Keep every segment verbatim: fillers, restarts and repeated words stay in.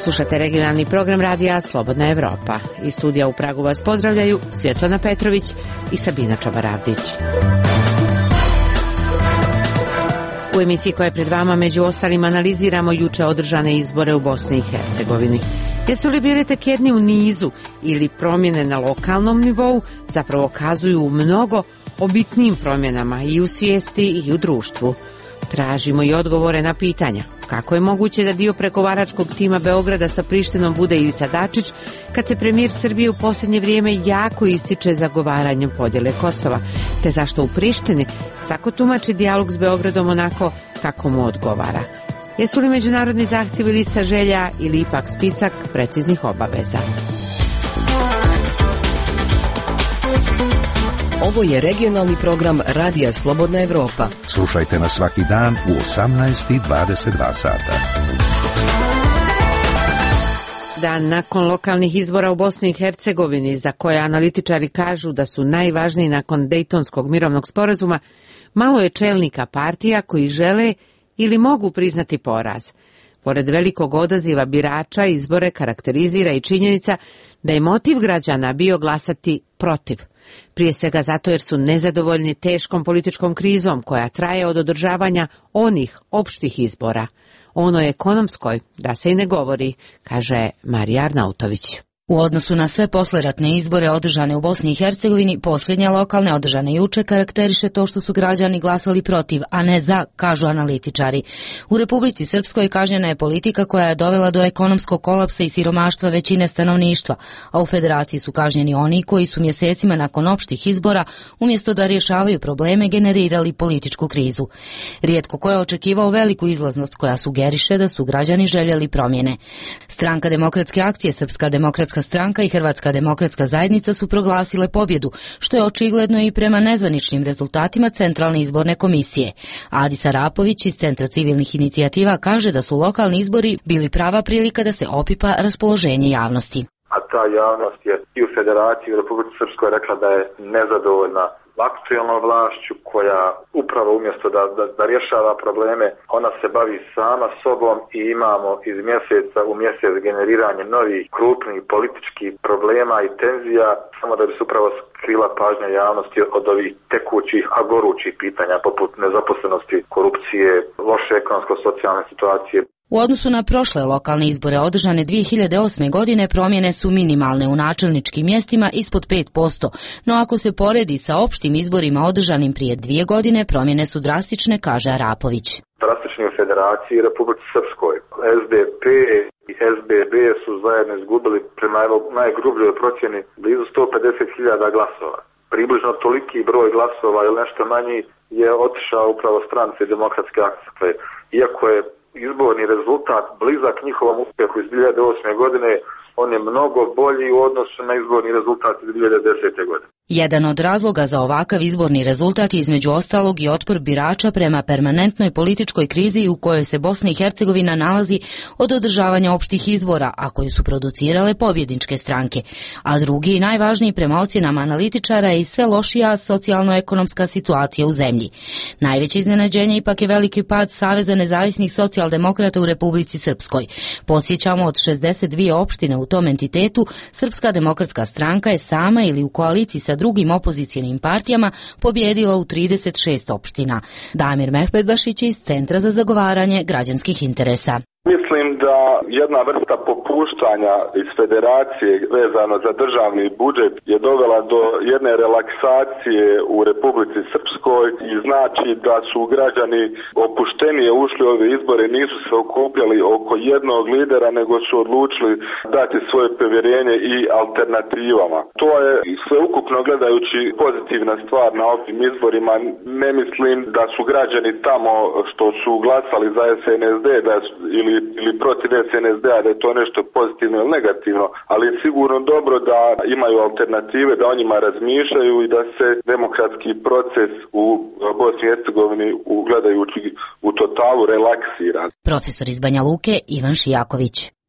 Slušate regionalni program radija Slobodna Evropa. Iz studija u Pragu vas pozdravljaju Svjetlana Petrović i Sabina Čobaravdić. U emisiji koja je pred vama među ostalim analiziramo juče održane izbore u Bosni i Hercegovini. Jesu li bili tek jedni u nizu ili promjene na lokalnom nivou zapravo kazuju mnogo o bitnim promjenama i u svijesti i u društvu. Tražimo i odgovore na pitanja. Kako je moguće da dio pregovaračkog tima Beograda sa Prištinom bude Ivica Dačić, kad se premijer Srbije u posljednje vrijeme jako ističe zagovaranjem podjele Kosova, te zašto u Prištini svako tumači dijalog s Beogradom onako kako mu odgovara. Jesu li međunarodni zahtjevi lista želja ili ipak spisak preciznih obaveza? Ovo je regionalni program Radija Slobodna Evropa. Slušajte nas svaki dan u osamnaest i dvadeset dva sata. Dan nakon lokalnih izbora u Bosni i Hercegovini, za koje analitičari kažu da su najvažniji nakon Dejtonskog mirovnog sporazuma, malo je čelnika partija koji žele ili mogu priznati poraz. Pored velikog odaziva birača, izbore karakterizira i činjenica da je motiv građana bio glasati protiv. Prije svega zato jer su nezadovoljni teškom političkom krizom koja traje od održavanja onih opštih izbora. O onoj ekonomskoj da se i ne govori, kaže Marija Arnautović. U odnosu na sve posleratne izbore održane u Bosni i Hercegovini, posljednje lokalne održane juče karakteriše to što su građani glasali protiv, a ne za, kažu analitičari. U Republici Srpskoj kažnjena je politika koja je dovela do ekonomskog kolapsa i siromaštva većine stanovništva, a u Federaciji su kažnjeni oni koji su mjesecima nakon opštih izbora, umjesto da rješavaju probleme, generirali političku krizu. Rijetko ko je očekivao veliku izlaznost koja sugeriše da su građani željeli promjene. Stranka demokratske akcije, Srpska demokratska stranka i Hrvatska demokratska zajednica su proglasile pobjedu, što je očigledno i prema nezvaničnim rezultatima Centralne izborne komisije. Adis Arapović iz Centra civilnih inicijativa kaže da su lokalni izbori bili prava prilika da se opipa raspoloženje javnosti. A ta javnost je i u Federaciji u Republici Srpskoj rekla da je nezadovoljna aktualnom vlašću koja upravo umjesto da, da, da rješava probleme, ona se bavi sama sobom i imamo iz mjeseca u mjesec generiranje novih krupnih političkih problema i tenzija, samo da bi se upravo skrila pažnja javnosti od ovih tekućih, a gorućih pitanja poput nezaposlenosti, korupcije, loše ekonomsko-socijalne situacije. U odnosu na prošle lokalne izbore održane dvije hiljade osme. godine promjene su minimalne u načelničkim mjestima ispod pet posto, no ako se poredi sa opštim izborima održanim prije dvije godine, promjene su drastične, kaže Arapović. Drastični u Federaciji i Republici Srpskoj. S D P i S B B su zajedno izgubili prema najgrubljoj procjeni blizu sto pedeset hiljada glasova. Približno toliki broj glasova ili nešto manji je otišao upravo stranci Demokratske akcije. Iako je izborni rezultat blizak njihovom uspjehu iz dvije hiljade osme. godine, on je mnogo bolji u odnosu na izborni rezultat iz dvije hiljade desete. godine. Jedan od razloga za ovakav izborni rezultat je između ostalog i otpor birača prema permanentnoj političkoj krizi u kojoj se Bosna i Hercegovina nalazi od održavanja opštih izbora, a koju su producirale pobjedničke stranke. A drugi i najvažniji prema ocjenama analitičara je i sve lošija socijalno-ekonomska situacija u zemlji. Najveće iznenađenje ipak je veliki pad Saveza nezavisnih socijaldemokrata u Republici Srpskoj. Podsjećamo, od šezdeset dvije opštine u tom entitetu, Srpska demokratska stranka je sama ili u koaliciji sa drugim opozicijenim partijama pobjedila u trideset šest opština. Damir Mehmedbašić iz Centra za zagovaranje građanskih interesa. Mislim da jedna vrsta popuštanja iz Federacije vezano za državni budžet je dovela do jedne relaksacije u Republici Srpskoj i znači da su građani opuštenije ušli u ove izbore, nisu se okupljali oko jednog lidera, nego su odlučili dati svoje povjerenje i alternativama. To je sveukupno gledajući pozitivna stvar na ovim izborima. Ne mislim da su građani tamo što su glasali za S N S D da su, ili ili protiv S N S D-a da je to nešto pozitivno ili negativno, ali je sigurno dobro da imaju alternative, da o njima razmišljaju i da se demokratski proces u Bosni i Hercegovini ugledajući u totalu relaksira. Profesor iz Banja Luke Ivan Šijaković.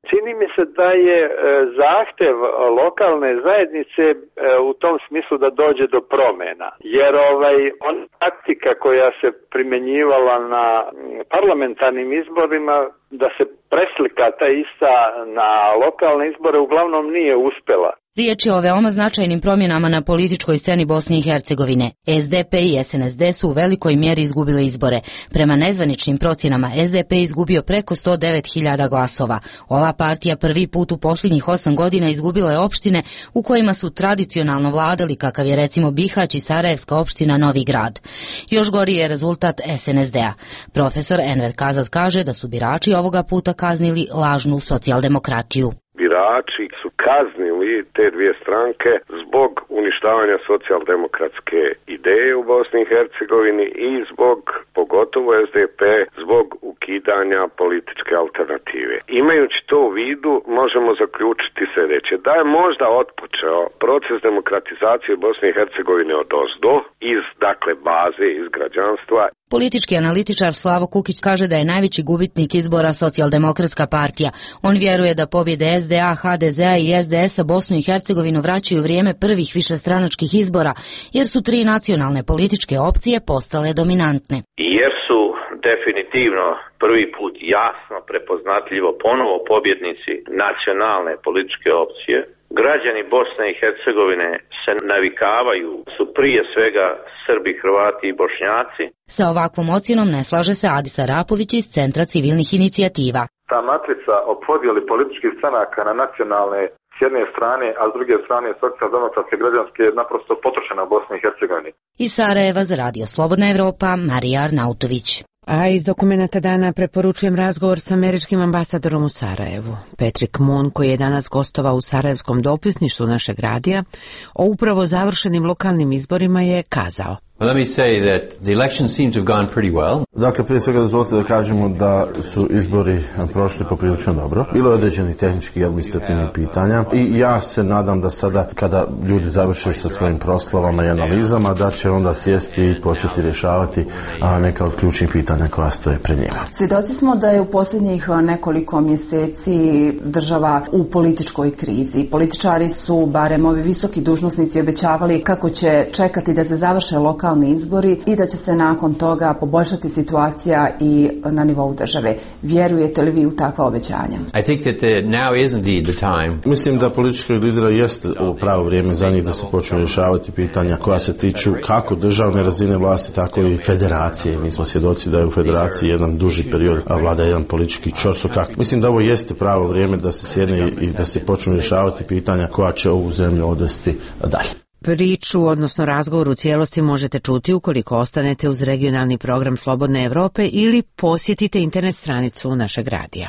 Čini mi se da je zahtev lokalne zajednice u tom smislu da dođe do promjena. Jer ovaj, ona taktika koja se primjenjivala na parlamentarnim izborima, da se preslika ta ista na lokalne izbore, uglavnom nije uspjela. Riječ je o veoma značajnim promjenama na političkoj sceni Bosne i Hercegovine. S D P i S N S D su u velikoj mjeri izgubile izbore. Prema nezvaničnim procjenama S D P izgubio preko sto devet hiljada glasova. Ova partija prvi put u posljednjih osam godina izgubila je opštine u kojima su tradicionalno vladali, kakav je recimo Bihać i Sarajevska opština Novi Grad. Još gori je rezultat S N S D-a. Profesor Enver Kazaz kaže da su birači ovoga puta kaznili lažnu socijaldemokratiju. Birači su kaznili te dvije stranke zbog uništavanja socijaldemokratske ideje u Bosni i Hercegovini i zbog, pogotovo S D P, zbog ukidanja političke alternative. Imajući to u vidu, možemo zaključiti sljedeće, da je možda otpočeo proces demokratizacije Bosne i Hercegovine od ozdo, iz, dakle, baze, iz građanstva. Politički analitičar Slavo Kukić kaže da je najveći gubitnik izbora socijaldemokratska partija. On vjeruje da pobjede S D A, H D Z-a i S D S-a Bosnu i Hercegovinu vraćaju vrijeme prvih višestranačkih izbora, jer su tri nacionalne političke opcije postale dominantne. Jer su definitivno prvi put jasno prepoznatljivo ponovo pobjednici nacionalne političke opcije. Građani Bosne i Hercegovine se navikavaju, su prije svega Srbi, Hrvati i Bošnjaci. Sa ovakvom ocjenom ne slaže se Adis Arapović iz Centra civilnih inicijativa. Ta matrica o podjeli političkih stranaka na nacionalne s jedne strane, a s druge strane socijaldemokratske građanske je naprosto potrošena u Bosni i Hercegovini. Iz Sarajeva za Radio Slobodna Evropa, Marija Arnautović. A iz dokumenta dana preporučujem razgovor s američkim ambasadorom u Sarajevu. Patrick Moon, koji je danas gostovao u sarajevskom dopisništvu našeg radija, o upravo završenim lokalnim izborima je kazao. Let me say that the election seems to have gone pretty well. Dakle, prije svega dozvolite da kažemo da su izbori prošli poprilično dobro. Bilo je određenih tehničkih i administrativnih pitanja i ja se nadam da sada kada ljudi završe sa svojim proslavama i analizama da će onda sjesti i početi rješavati a, neka od ključnih pitanja koja stoje pred njima. Svjedoci smo da je u posljednjih nekoliko mjeseci država u političkoj krizi. Političari su, barem ovi visoki dužnosnici, obećavali kako će čekati da se završe lokalni izbori i da će se nakon toga poboljšati situacija i na nivou države. Vjerujete li vi u takva obećanja? I think that the, now is indeed the time. Mislim da političkog lidera jeste ovo pravo vrijeme za njih da se počnu rješavati pitanja koja se tiču kako državne razine vlasti, tako i federacije. Mi smo svjedoci da je u federaciji jedan duži period, a vlada jedan politički ćorsokak. Mislim da ovo jeste pravo vrijeme da se sjedne i da se počnu rješavati pitanja koja će ovu zemlju odvesti dalje. Priču, odnosno razgovor u cijelosti možete čuti ukoliko ostanete uz regionalni program Slobodne Evrope ili posjetite internet stranicu našeg radija.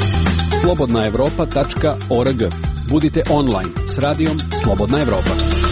slobodna evropa tačka org. Budite online s radijom Slobodna Evropa.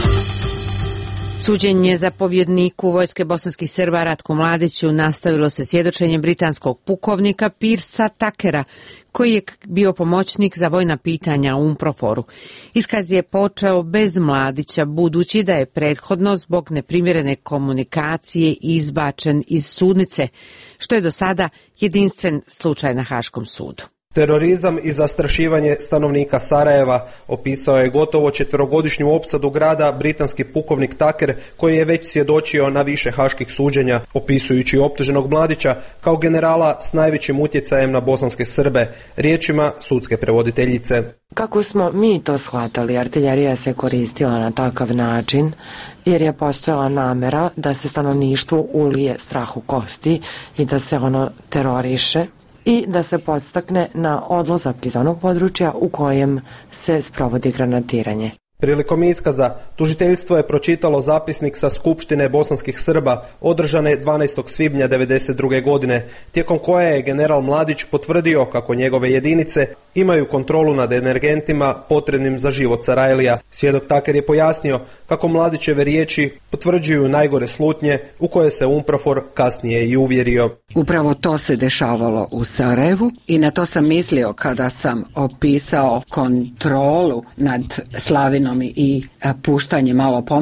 Suđenje zapovjedniku vojske bosanskih Srba Ratku Mladiću nastavilo se svjedočenjem britanskog pukovnika Pirsa Takera, koji je bio pomoćnik za vojna pitanja u UNPROFOR-u. Iskaz je počeo bez Mladića, budući da je prethodno zbog neprimjerene komunikacije izbačen iz sudnice, što je do sada jedinstven slučaj na Haškom sudu. Terorizam i zastrašivanje stanovnika Sarajeva opisao je gotovo četverogodišnju opsadu grada britanski pukovnik Taker, koji je već svjedočio na više haških suđenja, opisujući optuženog Mladića kao generala s najvećim utjecajem na bosanske Srbe, riječima sudske prevoditeljice. Kako smo mi to shvatali, artiljerija se koristila na takav način jer je postojala namjera da se stanovništvu ulije strah u kosti i da se ono teroriše i da se podstakne na odlazak iz onog područja u kojem se sprovodi granatiranje. Prilikom iskaza, tužiteljstvo je pročitalo zapisnik sa Skupštine bosanskih Srba održane dvanaestog svibnja devedeset druge godine, tijekom koje je general Mladić potvrdio kako njegove jedinice imaju kontrolu nad energentima potrebnim za život Sarajlija. Svjedok Taker je pojasnio kako Mladićeve riječi potvrđuju najgore slutnje u koje se UNPROFOR kasnije i uvjerio. Upravo to se dešavalo u Sarajevu i na to sam mislio kada sam opisao kontrolu nad Slavinom i puštanje malo pomalo.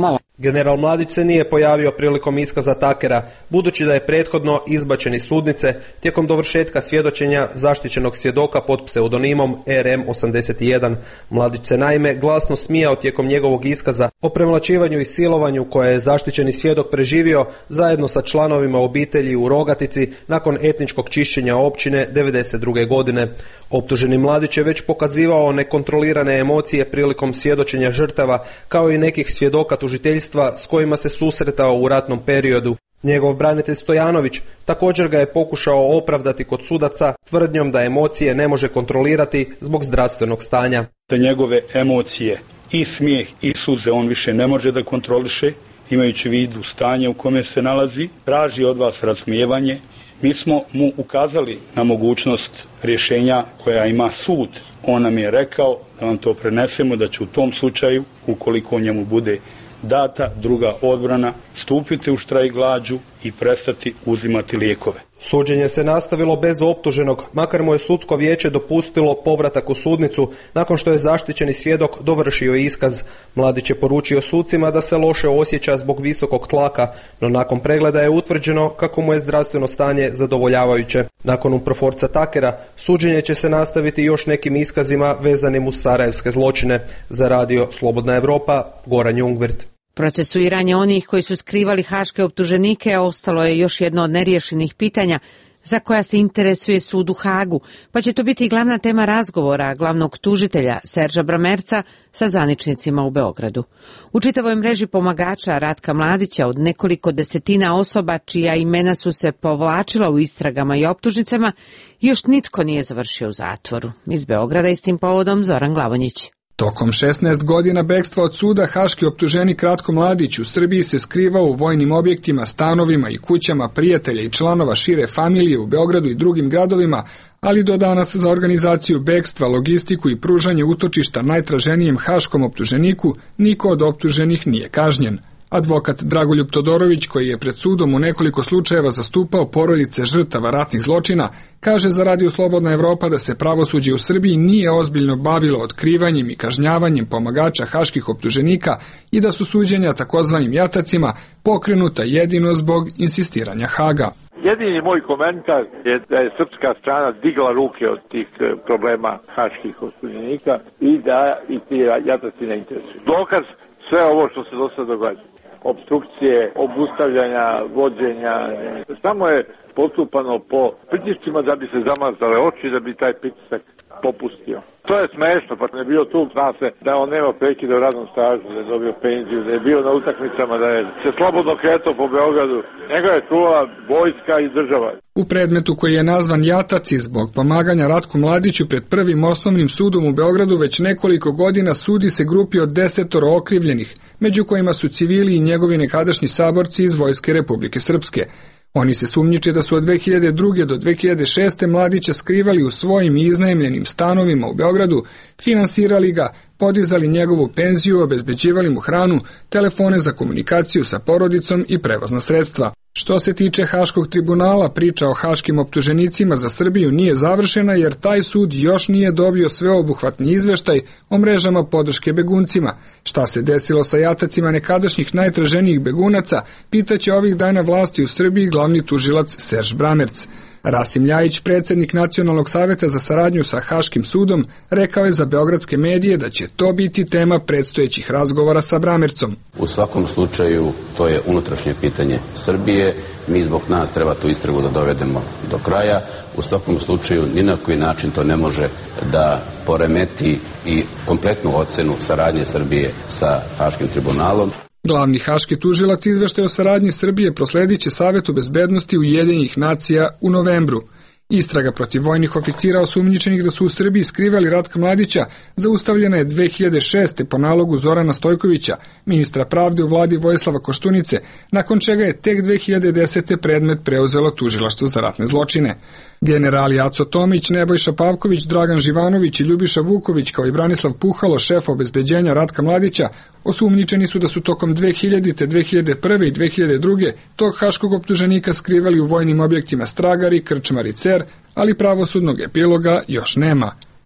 General Mladić se nije pojavio prilikom iskaza Takera, budući da je prethodno izbačen iz sudnice tijekom dovršetka svjedočenja zaštićenog svjedoka pod pseudonimom R M osamdeset jedan. Mladić se naime glasno smijao tijekom njegovog iskaza o premlaćivanju i silovanju koje je zaštićeni svjedok preživio zajedno sa članovima obitelji u Rogatici nakon etničkog čišćenja općine devedeset druge godine. Optuženi Mladić je već pokazivao nekontrolirane emocije prilikom svjedočenja žrtava, kao i nekih svjedoka tužiteljstva s kojima se susretao u ratnom periodu. Njegov branitelj Stojanović također ga je pokušao opravdati kod sudaca tvrdnjom da emocije ne može kontrolirati zbog zdravstvenog stanja. Da njegove emocije, i smijeh i suze, on više ne može da kontroliše, imajući vidu stanje u kome se nalazi, traži od vas razumijevanje. Mi smo mu ukazali na mogućnost rješenja koja ima sud. On nam je rekao da vam to prenesemo, da će u tom slučaju, ukoliko njemu bude data druga odbrana, stupiti u štrajk glađu i prestati uzimati lijekove. Suđenje se nastavilo bez optuženog, makar mu je sudsko vijeće dopustilo povratak u sudnicu nakon što je zaštićeni svjedok dovršio iskaz. Mladić je poručio sucima da se loše osjeća zbog visokog tlaka, no nakon pregleda je utvrđeno kako mu je zdravstveno stanje zadovoljavajuće. Nakon Umproforca Takera, suđenje će se nastaviti još nekim iskazima vezanim uz sarajevske zločine. Za radio Slobodna Evropa, Goran Jungwirth. Procesuiranje onih koji su skrivali haške optuženike ostalo je još jedno od neriješenih pitanja za koja se interesuje sud u Hagu, pa će to biti glavna tema razgovora glavnog tužitelja Serža Bramerca sa zvaničnicima u Beogradu. U čitavoj mreži pomagača Ratka Mladića od nekoliko desetina osoba čija imena su se povlačila u istragama i optužnicama, još nitko nije završio u zatvoru. Iz Beograda i s tim povodom Zoran Glavonjić. Tokom šesnaest godina bekstva od suda, haški optuženik Ratko Mladić u Srbiji se skrivao u vojnim objektima, stanovima i kućama prijatelja i članova šire familije u Beogradu i drugim gradovima, ali do danas za organizaciju bekstva, logistiku i pružanje utočišta najtraženijem haškom optuženiku niko od optuženih nije kažnjen. Advokat Dragoljub Todorović, koji je pred sudom u nekoliko slučajeva zastupao porodice žrtava ratnih zločina, kaže za radio Slobodna Evropa da se pravosuđe u Srbiji nije ozbiljno bavilo otkrivanjem i kažnjavanjem pomagača haških optuženika i da su suđenja takozvanim jatacima pokrenuta jedino zbog insistiranja Haga. Jedini moj komentar je da je srpska strana digla ruke od tih problema haških optuženika i da i ti jataci ne interesuju. Dokaz sve ovo što se do sada događa. Obstrukcije, obustavljanja, vođenja, samo je postupano po pritiscima da bi se zamazale oči, da bi taj pritisak popustio. To je smešno, pa ne bio tu, zna se da on nema prekida u radnom stažu, da je dobio penziju, da je bio na utakmicama, da je se slobodno kretao po Beogradu. Njega je čuvala vojska i država. U predmetu koji je nazvan Jataci zbog pomaganja Ratku Mladiću pred prvim osnovnim sudom u Beogradu već nekoliko godina sudi se grupi od desetoro okrivljenih, među kojima su civili i njegovi nekadašnji saborci iz Vojske Republike Srpske. Oni se sumnjiče da su od dve hiljade druge do dve hiljade šeste Mladića skrivali u svojim iznajmljenim stanovima u Beogradu, finansirali ga, podizali njegovu penziju, obezbeđivali mu hranu, telefone za komunikaciju sa porodicom i prevozna sredstva. Što se tiče Haškog tribunala, priča o haškim optuženicima za Srbiju nije završena jer taj sud još nije dobio sveobuhvatni izveštaj o mrežama podrške beguncima. Šta se desilo sa jatacima nekadašnjih najtraženijih begunaca, pitaće ovih dana vlasti u Srbiji glavni tužilac Serž Bramerc. Rasim Ljajić, predsjednik Nacionalnog saveta za saradnju sa Haškim sudom, rekao je za beogradske medije da će to biti tema predstojećih razgovora sa Bramercom. U svakom slučaju to je unutrašnje pitanje Srbije, mi zbog nas treba tu istragu da dovedemo do kraja. U svakom slučaju ni na koji način to ne može da poremeti i kompletnu ocenu saradnje Srbije sa Haškim tribunalom. Glavni haški tužilac izveštaj o saradnji Srbije prosledit će Savetu bezbednosti Ujedinjenih nacija u novembru. Istraga protiv vojnih oficira osumnjičenih da su u Srbiji skrivali Ratka Mladića zaustavljena je dve hiljade šeste po nalogu Zorana Stojkovića, ministra pravde u vladi Vojislava Koštunice, nakon čega je tek dve hiljade desete predmet preuzelo tužilaštvo za ratne zločine. Generali Aco Tomić, Nebojša Pavković, Dragan Živanović i Ljubiša Vuković kao i Branislav Puhalo, šef obezbeđenja Ratka Mladića, osumnjičeni su da su tokom dve hiljadite, dve hiljade prve i dve hiljade druge tog haškog optuženika skrivali u vojnim objektima Stragari, Krčmar i Cer, ali pravosudnog epiloga još nema.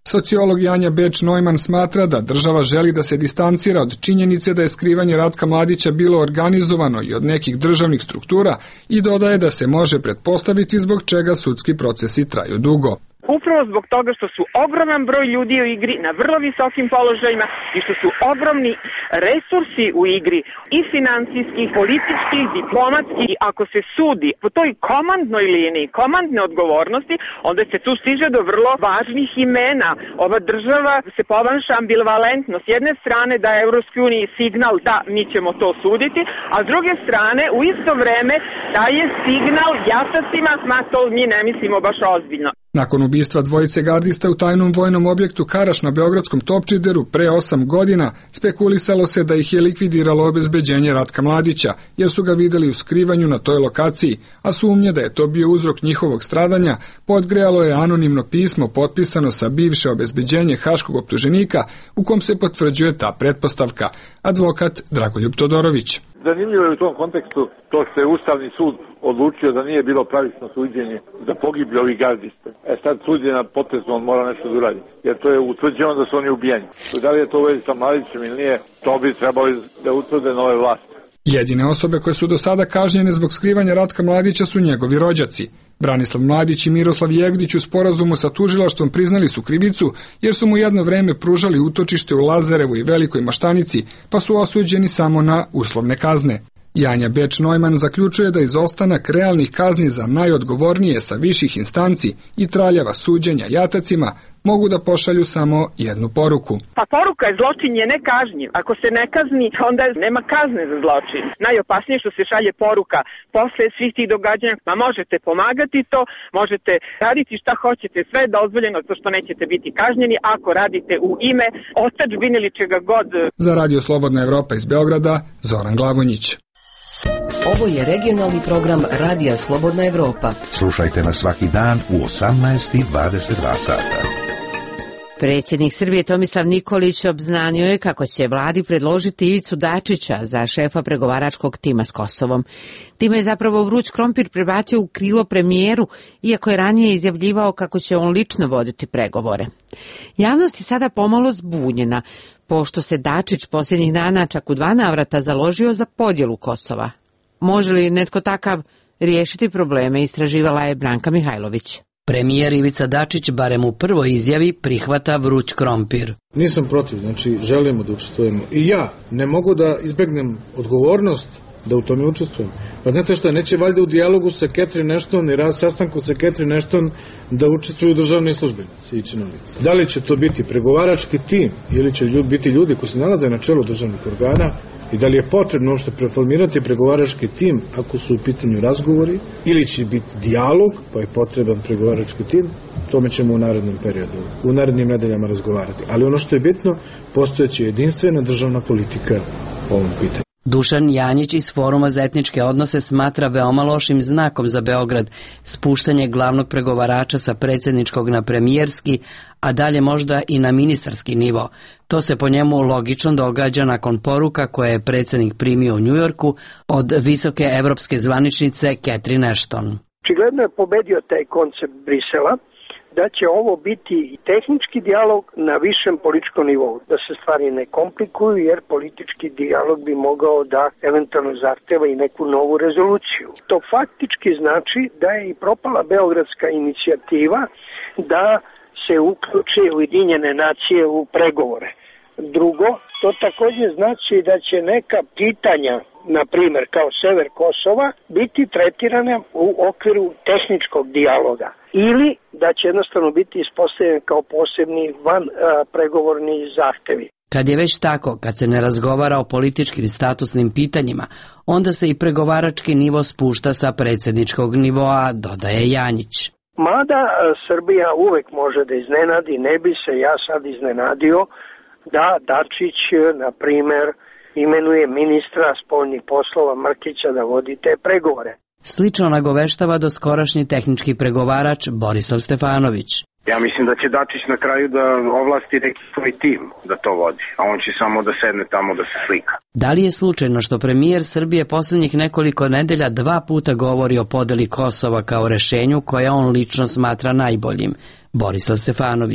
Sociolog Janja Beč-Neumann smatra da država želi da se distancira od činjenice da je skrivanje Ratka Mladića bilo organizovano i od nekih državnih struktura i dodaje da se može pretpostaviti zbog čega sudski procesi traju dugo. Upravo zbog toga što su ogroman broj ljudi u igri na vrlo visokim položajima i što su ogromni resursi u igri i finansijski, politički, diplomatski. I ako se sudi po toj komandnoj liniji, komandne odgovornosti, onda se tu stiže do vrlo važnih imena. Ova država se ponaša ambivalentno. S jedne strane daje Evropskoj uniji signal da mi ćemo to suditi, a s druge strane u isto vreme daje signal jatacima, ma to mi ne mislimo baš ozbiljno. Nakon ubistva dvojice gardista u tajnom vojnom objektu Karaš na beogradskom Topčideru pre osam godina, spekulisalo se da ih je likvidiralo obezbeđenje Ratka Mladića, jer su ga videli u skrivanju na toj lokaciji, a sumnje da je to bio uzrok njihovog stradanja podgrejalo je anonimno pismo potpisano sa bivše obezbeđenje haškog optuženika, u kom se potvrđuje ta pretpostavka, advokat Dragoljub Todorović. Zanimljivo je u tom kontekstu to što je Ustavni sud odlučio da nije bilo pravično suđenje za pogibli ovih gardista. E sad suđenje na potresu on mora nešto da uradi, jer to je utvrđeno da su oni ubijeni. Da li je to u vezi sa Mladićem ili nije, to bi trebali da utvrde nove vlasti. Jedine osobe koje su do sada kažnjene zbog skrivanja Ratka Mladića su njegovi rođaci. Branislav Mladić i Miroslav Jegdić u sporazumu sa tužilaštvom priznali su krivicu, jer su mu jedno vreme pružali utočište u Lazarevu i Velikoj Maštanici, pa su osuđeni samo na uslovne kazne. Janja Beč-Neumann zaključuje da izostanak realnih kazni za najodgovornije sa viših instanci i traljava suđenja jatacima mogu da pošalju samo jednu poruku. Pa poruka je zločin je nekažnjiv. Ako se ne kazni, onda nema kazne za zločin. Najopasnije što se šalje poruka posle svih tih događanja, ma možete pomagati to, možete raditi šta hoćete, sve je dozvoljeno to što nećete biti kažnjeni ako radite u ime otadžbine ili čega god. Za Radio Slobodna Evropa iz Beograda, Zoran Glavonjić. Ovo je regionalni program Radija Slobodna Evropa. Slušajte nas svaki dan u osamnaest i dvadeset dva sata. Predsjednik Srbije Tomislav Nikolić obznanio je kako će vladi predložiti Ivicu Dačića za šefa pregovaračkog tima s Kosovom. Time je zapravo vruć krompir prebacio u krilo premijeru, iako je ranije izjavljivao kako će on lično voditi pregovore. Javnost je sada pomalo zbunjena, pošto se Dačić posljednjih dana čak u dva navrata založio za podjelu Kosova. Može li netko takav riješiti probleme, istraživala je Branka Mihajlović. Premijer Ivica Dačić, barem u prvoj izjavi, prihvata vruć krompir. Nisam protiv, znači želimo da učestvujemo. I ja ne mogu da izbegnem odgovornost da u tome učestvujem. Pa znate šta, neće valjda u dijalogu sa Catherine Ashton i raz sastanku sa Catherine Ashton da učestvuju državni službenici i činovnici. Da li će to biti pregovarački tim ili će ljudi, biti ljudi koji se nalaze na čelu državnih organa i da li je potrebno uopšte preformirati pregovarački tim ako su u pitanju razgovori ili će biti dijalog pa je potreban pregovarački tim, tome ćemo u narednom periodu, u narednim nedeljama razgovarati. Ali ono što je bitno, postojeće jedinstvena državna politika po ovom pitanju. Dušan Janjić iz Foruma za etničke odnose smatra veoma lošim znakom za Beograd spuštanje glavnog pregovarača sa predsjedničkog na premijerski, a dalje možda i na ministarski nivo. To se po njemu logično događa nakon poruka koje je predsjednik primio u Njujorku od visoke evropske zvaničnice Catherine Ashton. Očigledno je pobedio taj koncept Brisela, da će ovo biti tehnički dijalog na višem političkom nivou, da se stvari ne komplikuju, jer politički dijalog bi mogao da eventualno zahteva i neku novu rezoluciju. To faktički znači da je i propala beogradska inicijativa da se uključe Ujedinjene nacije u pregovore. Drugo, to također znači da će neka pitanja, na primjer kao sever Kosova, biti tretirane u okviru tehničkog dijaloga ili da će jednostavno biti ispostavljene kao posebni van a, pregovorni zahtevi. Kad je već tako, kad se ne razgovara o političkim statusnim pitanjima, onda se i pregovarački nivo spušta sa predsjedničkog nivoa, dodaje Janjić. Mada a, Srbija uvek može da iznenadi, ne bi se ja sad iznenadio da Dačić, na primjer, imenuje ministra spoljnih poslova Mrkića da vodi te pregovore. Slično nagoveštava doskorašnji tehnički pregovarač Borislav Stefanović. Ja mislim da će Dačić na kraju da ovlasti neki svoj tim da to vodi, a on će samo da sedne tamo da se slika. Da li je slučajno što premijer Srbije posljednjih nekoliko nedelja dva puta govori o podeli Kosova kao rešenju koje on lično smatra najboljim? Borislav Stefanović.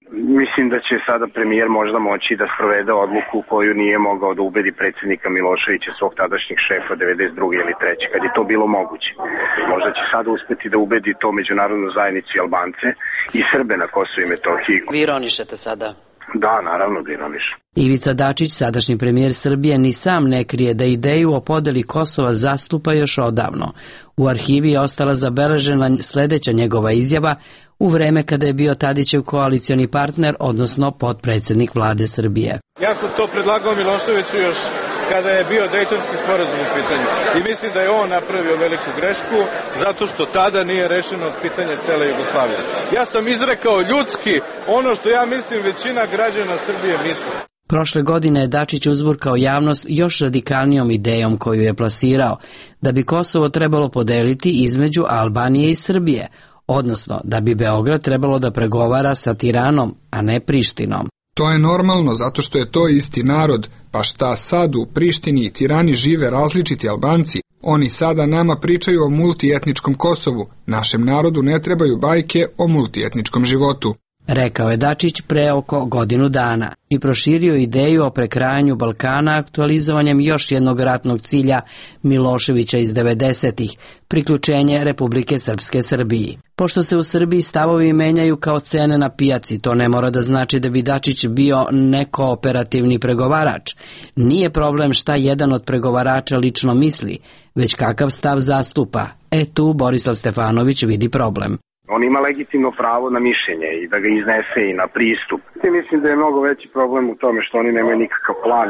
Mislim da će sada premijer možda moći da sprovede odluku koju nije mogao da ubedi predsjednika Miloševića, svog tadašnjeg šefa devedeset druge ili treće kad je to bilo moguće. Možda će sada uspeti da ubedi to međunarodnu zajednicu i Albance i Srbe na Kosovu i Metohiji. Vi ironišete sada? Da, naravno da ironišem. Ivica Dačić, sadašnji premijer Srbije, ni sam ne krije da ideju o podeli Kosova zastupa još odavno. U arhivi je ostala zabeležena sljedeća njegova izjava u vreme kada je bio Tadićev koalicioni partner, odnosno potpredsjednik vlade Srbije. Ja sam to predlagao Miloševiću još kada je bio Dejtonski sporazum u pitanju. I mislim da je on napravio veliku grešku, zato što tada nije rešeno pitanje cele Jugoslavije. Ja sam izrekao ljudski ono što ja mislim većina građana Srbije misli. Prošle godine je Dačić uzburkao javnost još radikalnijom idejom koju je plasirao, da bi Kosovo trebalo podeliti između Albanije i Srbije, odnosno da bi Beograd trebalo da pregovara sa Tiranom, a ne Prištinom. To je normalno zato što je to isti narod, pa šta sad u Prištini i Tirani žive različiti Albanci. Oni sada nama pričaju o multietničkom Kosovu, našem narodu ne trebaju bajke o multietničkom životu. Rekao je Dačić pre oko godinu dana i proširio ideju o prekrajanju Balkana aktualizovanjem još jednog ratnog cilja Miloševića iz devedesetih, priključenje Republike Srpske Srbiji. Pošto se u Srbiji stavovi menjaju kao cene na pijaci, to ne mora da znači da bi Dačić bio nekooperativni pregovarač. Nije problem šta jedan od pregovarača lično misli, već kakav stav zastupa. E tu Borislav Stefanović vidi problem. On ima legitimno pravo na mišljenje i da ga iznese i na pristup. I mislim da je mnogo veći problem u tome što oni nemaju nikakav plan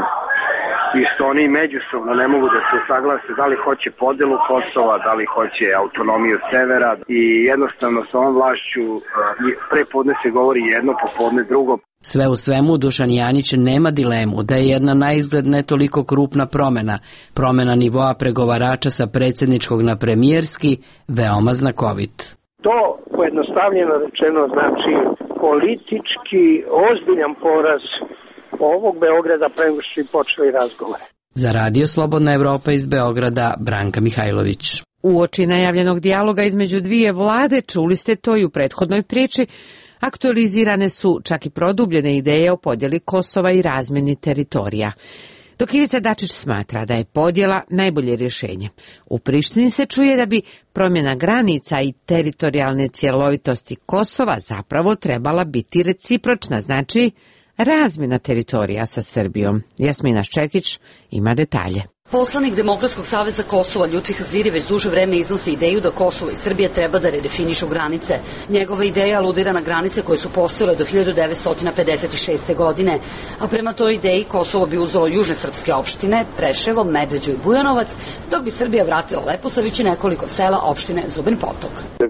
i što oni međusobno ne mogu da se saglase da li hoće podelu Kosova, da li hoće autonomiju severa i jednostavno sa ovom vlašću pre podne se govori jedno, popodne drugo. Sve u svemu Dušan Janjić nema dilemu da je jedna naizgled ne toliko krupna promena, promena nivoa pregovarača sa predsjedničkog na premijerski, veoma znakovit. To, pojednostavljeno rečeno, znači politički ozbiljan poraz ovog Beograda pre nego što su počeli razgovore. Za Radio Slobodna Evropa iz Beograda, Branka Mihajlović. Uoči najavljenog dijaloga između dvije vlade, čuli ste to i u prethodnoj priči, aktualizirane su čak i produbljene ideje o podjeli Kosova i razmjeni teritorija. Dok Ivica Dačić smatra da je podjela najbolje rješenje. U Prištini se čuje da bi promjena granica i teritorijalne cjelovitosti Kosova zapravo trebala biti recipročna, znači razmjena teritorija sa Srbijom. Jasmina Ščekić ima detalje. Poslanik Demokratskog saveza Kosova Ljutvi Haziri već duže vreme iznosi ideju da Kosovo i Srbija treba da redefinišu granice. Njegova ideja aludira na granice koje su postojale do hiljadu devetsto pedeset šeste. godine, a prema toj ideji Kosovo bi uzelo južne srpske opštine, Preševo, Medveđu i Bujanovac, dok bi Srbija vratila Leposavić i nekoliko sela opštine Zubin Potok.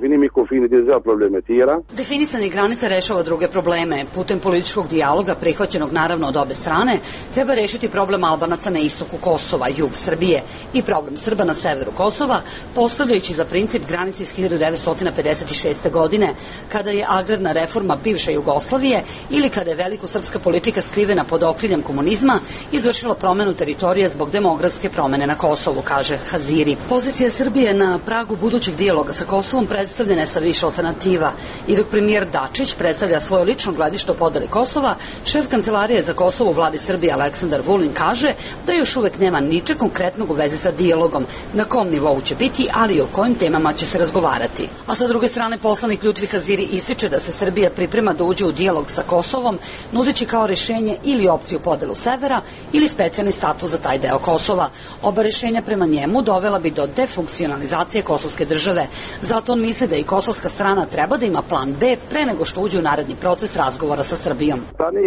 Definisanje granica rešava druge probleme. Putem političkog dijaloga, prihvaćenog naravno od obe strane, treba rešiti problem Albanaca na istoku Kosova, jug Srbije i problem Srba na severu Kosova, postavljajući za princip granice iz hiljadu devetsto pedeset šeste. godine, kada je agrarna reforma bivše Jugoslavije ili kada je velikosrpska politika skrivena pod okriljem komunizma izvršila promenu teritorija zbog demografske promene na Kosovu, kaže Haziri. Pozicija Srbije na pragu budućeg dijaloga sa Kosovom predstavljena je sa više alternativa i dok premijer Dačić predstavlja svoje lično gledište o podeli Kosova, šef kancelarije za Kosovo u vladi Srbije Aleksandar Vulin kaže da još uvek nema ničeg konkretnog u vezi sa dijalogom, na kom nivou će biti, ali i o kojim temama će se razgovarati. A sa druge strane, poslanik Ljutvi Haziri ističe da se Srbija priprema da uđe u dijalog sa Kosovom, nudeći kao rešenje ili opciju podelu severa ili specijalni status za taj deo Kosova. Oba rešenja prema njemu dovela bi do defunkcionalizacije kosovske države. Zato on misli da i kosovska strana treba da ima plan B pre nego što uđe u naredni proces razgovora sa Srbijom.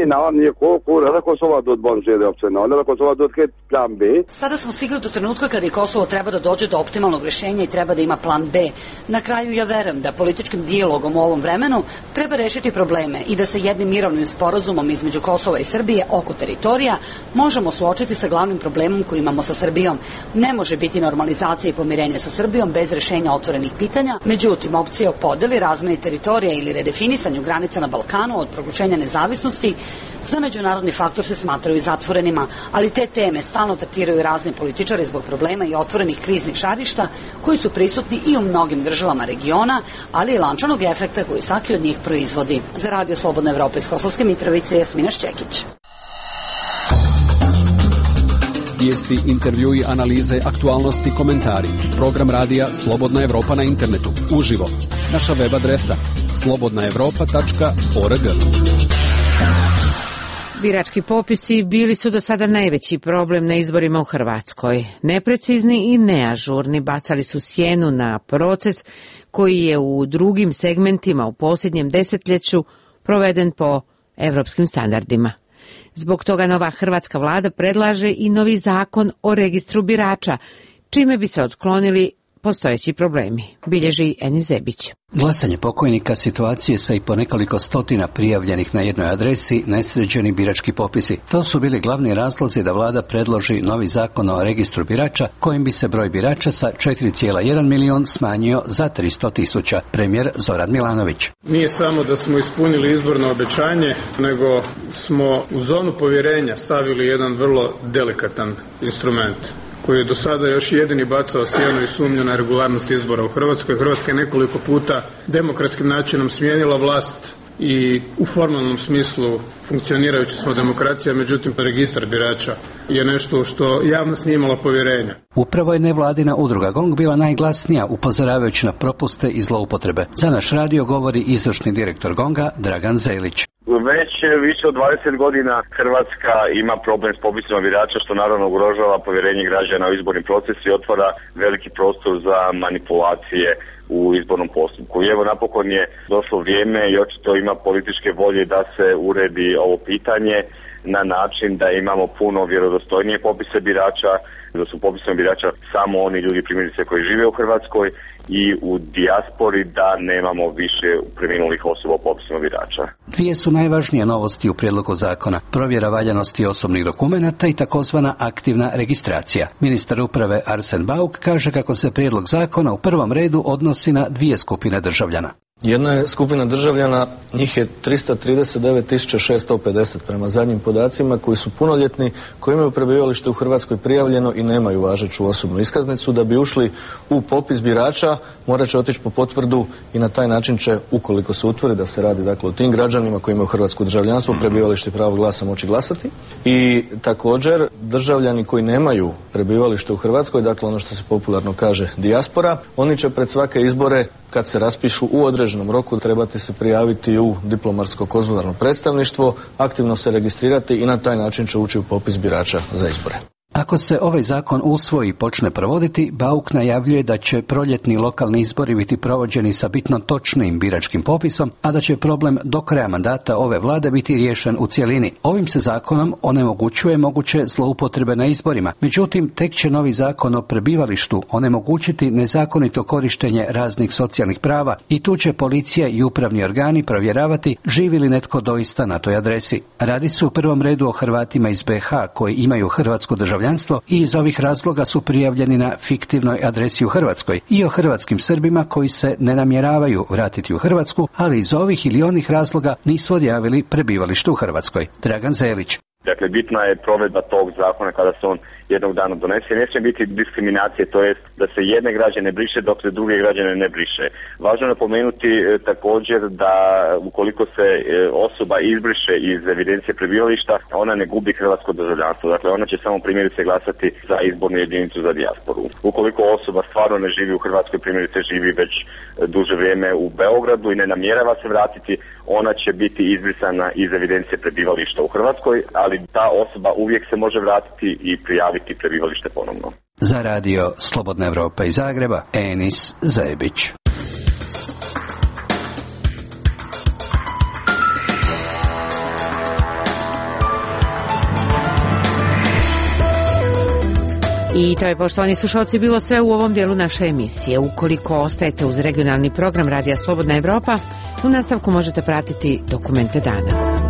Sada smo stigli do trenutka kada i Kosovo treba da dođe do optimalnog rešenja i treba da ima plan B. Na kraju ja verujem da političkim dijalogom u ovom vremenu treba rešiti probleme i da se jednim mirovnim sporazumom između Kosova i Srbije oko teritorija možemo suočiti sa glavnim problemom koji imamo sa Srbijom. Ne može biti normalizacija i pomirenje sa Srbijom bez rešenja otvorenih pitanja, međutim opcije o podeli, razmeni teritorija ili redefinisanju granica na Balkanu od proglašenja nezavisnosti za međunarodni faktor se smatraju zatvorenima, ali te teme stalno tretiraju razni razni političari zbog problema i otvorenih kriznih žarišta koji su prisutni i u mnogim državama regiona, ali i lančanog efekta koji svaki od njih proizvodi. Za Radio Slobodna Evropa iz Kosovske Mitrovice, Jasmina Šćekić. Vijesti, intervjui, analize, aktualnosti, komentari. Program radija Slobodna Evropa na internetu. Uživo. Naša web adresa slobodna evropa tačka org. Birački popisi bili su do sada najveći problem na izborima u Hrvatskoj. Neprecizni i neažurni bacali su sjenu na proces koji je u drugim segmentima u posljednjem desetljeću proveden po evropskim standardima. Zbog toga nova hrvatska vlada predlaže i novi zakon o registru birača, čime bi se otklonili postojeći problemi, bilježi Eni Zebić. Glasanje pokojnika, situacije sa i po nekoliko stotina prijavljenih na jednoj adresi, nesređeni birački popisi. To su bili glavni razlozi da vlada predloži novi zakon o registru birača, kojim bi se broj birača sa četiri zarez jedan milion smanjio za tristo tisuća. Premijer Zoran Milanović. Nije samo da smo ispunili izborno obećanje, nego smo u zonu povjerenja stavili jedan vrlo delikatan instrument, koji je do sada još jedini bacao sjenu i sumnju na regularnost izbora u Hrvatskoj. Hrvatska je nekoliko puta demokratskim načinom smijenila vlast i u formalnom smislu funkcionirajući smo demokracija, međutim registar birača je nešto što javnost nije imala povjerenja. Upravo je nevladina udruga GONG bila najglasnija upozoravajući na propuste i zloupotrebe. Za naš radio govori izvršni direktor GONG-a Dragan Zelić. Već više od dvadeset godina Hrvatska ima problem s popisima birača, što naravno ugrožava povjerenje građana u izborni proces i otvara veliki prostor za manipulacije u izbornom postupku. I evo napokon je došlo vrijeme i očito ima političke volje da se uredi ovo pitanje na način da imamo puno vjerodostojnije popise birača, da su popisom birača samo oni ljudi primjerice koji žive u Hrvatskoj i u dijaspori, da nemamo više preminulih osoba u popisima birača. Dvije su najvažnije novosti u prijedlogu zakona: provjera valjanosti osobnih dokumenata i takozvana aktivna registracija. Ministar uprave Arsen Bauk kaže kako se prijedlog zakona u prvom redu odnosi na dvije skupine državljana. Jedna je skupina državljana, njih je tristo trideset devet tisuća šesto pedeset prema zadnjim podacima, koji su punoljetni, koji imaju prebivalište u Hrvatskoj prijavljeno i nemaju važeću osobnu iskaznicu. Da bi ušli u popis birača morat će otići po potvrdu i na taj način će, ukoliko se utvrdi da se radi dakle o tim građanima koji imaju hrvatsko državljanstvo, prebivalište i pravo glasa, moći glasati. I također državljani koji nemaju prebivalište u Hrvatskoj, dakle ono što se popularno kaže dijaspora, oni će pred svake izbore, kad se raspišu u određenom roku, trebati se prijaviti u diplomatsko konzularno predstavništvo, aktivno se registrirati i na taj način će ući u popis birača za izbore. Ako se ovaj zakon usvoji i počne provoditi, Bauk najavljuje da će proljetni lokalni izbori biti provođeni sa bitno točnim biračkim popisom, a da će problem do kraja mandata ove vlade biti riješen u cjelini. Ovim se zakonom onemogućuje moguće zloupotrebe na izborima. Međutim, tek će novi zakon o prebivalištu onemogućiti nezakonito korištenje raznih socijalnih prava i tu će policija i upravni organi provjeravati živi li netko doista na toj adresi. Radi se u prvom redu o Hrvatima iz be ha koji imaju hrvatsko državljanstvo i iz ovih razloga su prijavljeni na fiktivnoj adresi u Hrvatskoj, i o hrvatskim Srbima koji se ne namjeravaju vratiti u Hrvatsku, ali iz ovih ili onih razloga nisu odjavili prebivalište u Hrvatskoj. Dragan Zelić. Dakle, bitna je provedba tog zakona kada se on jednog dana donese. Ne smije biti diskriminacije, to jest da se jedne građane briše dok se druge građane ne briše. Važno je napomenuti e, također da ukoliko se e, osoba izbriše iz evidencije prebivališta, ona ne gubi hrvatsko državljanstvo. Dakle, ona će samo primjerice glasati za izbornu jedinicu za dijasporu. Ukoliko osoba stvarno ne živi u Hrvatskoj, primjerice živi već duže vrijeme u Beogradu i ne namjerava se vratiti, ona će biti izbrisana iz evidencije prebivališta u Hrvatskoj, ali ta osoba uvijek se može vratiti i prijaviti prebivalište ponovno. Za radio Slobodna Evropa iz Zagreba, Enis Zebić. I to je, poštovani slušalci, bilo sve u ovom dijelu naše emisije. Ukoliko ostajete uz regionalni program Radija Slobodna Evropa, u nastavku možete pratiti dokumente dana.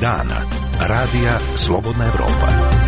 dana. Radija Slobodna Evropa.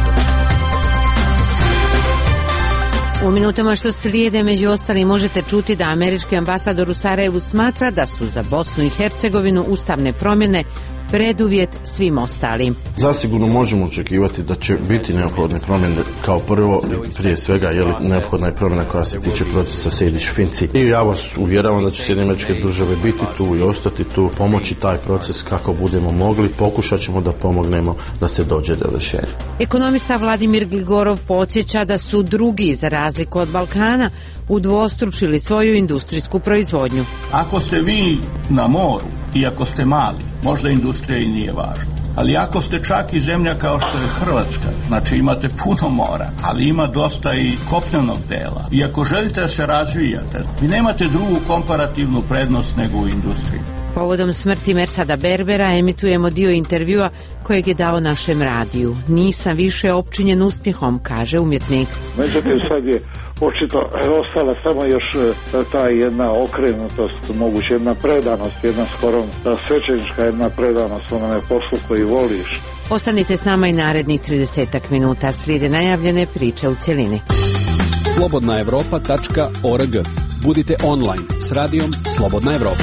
U minutama što slijede, među ostalim, možete čuti da američki ambasador u Sarajevu smatra da su za Bosnu i Hercegovinu ustavne promjene preduvjet svim ostalim. Zasigurno možemo očekivati da će biti neophodne promjene. Kao prvo, prije svega, je li neophodna je promjena koja se tiče procesa Sejdić-Finci. I ja vas uvjeravam da će Sjedinjene Američke Države biti tu i ostati tu, pomoći taj proces kako budemo mogli. Pokušat ćemo da pomognemo da se dođe do rješenja. Ekonomista Vladimir Gligorov podsjeća da su drugi, za razliku od Balkana, udvostručili svoju industrijsku proizvodnju. Ako ste vi na moru i ako ste mali, možda industrija i nije važna. Ali ako ste čak i zemlja kao što je Hrvatska, znači imate puno mora, ali ima dosta i kopnenog dela. I ako želite da se razvijate, vi nemate drugu komparativnu prednost nego u industriji. Povodom smrti Mersada Berbera emitujemo dio intervjua kojeg je dao našem radiju. Nisam više opčinjen uspjehom, kaže umjetnik. Međutim, sad je očito ostala samo još ta jedna okrenutost, moguće jedna predanost, jedna skoro svećenička jedna predanost onome poslu koji voliš. Ostanite s nama i narednih tridesetak minuta, slijede najavljene priče u cjelini. slobodna evropa tačka org. Budite online s radijom Slobodna Evropa.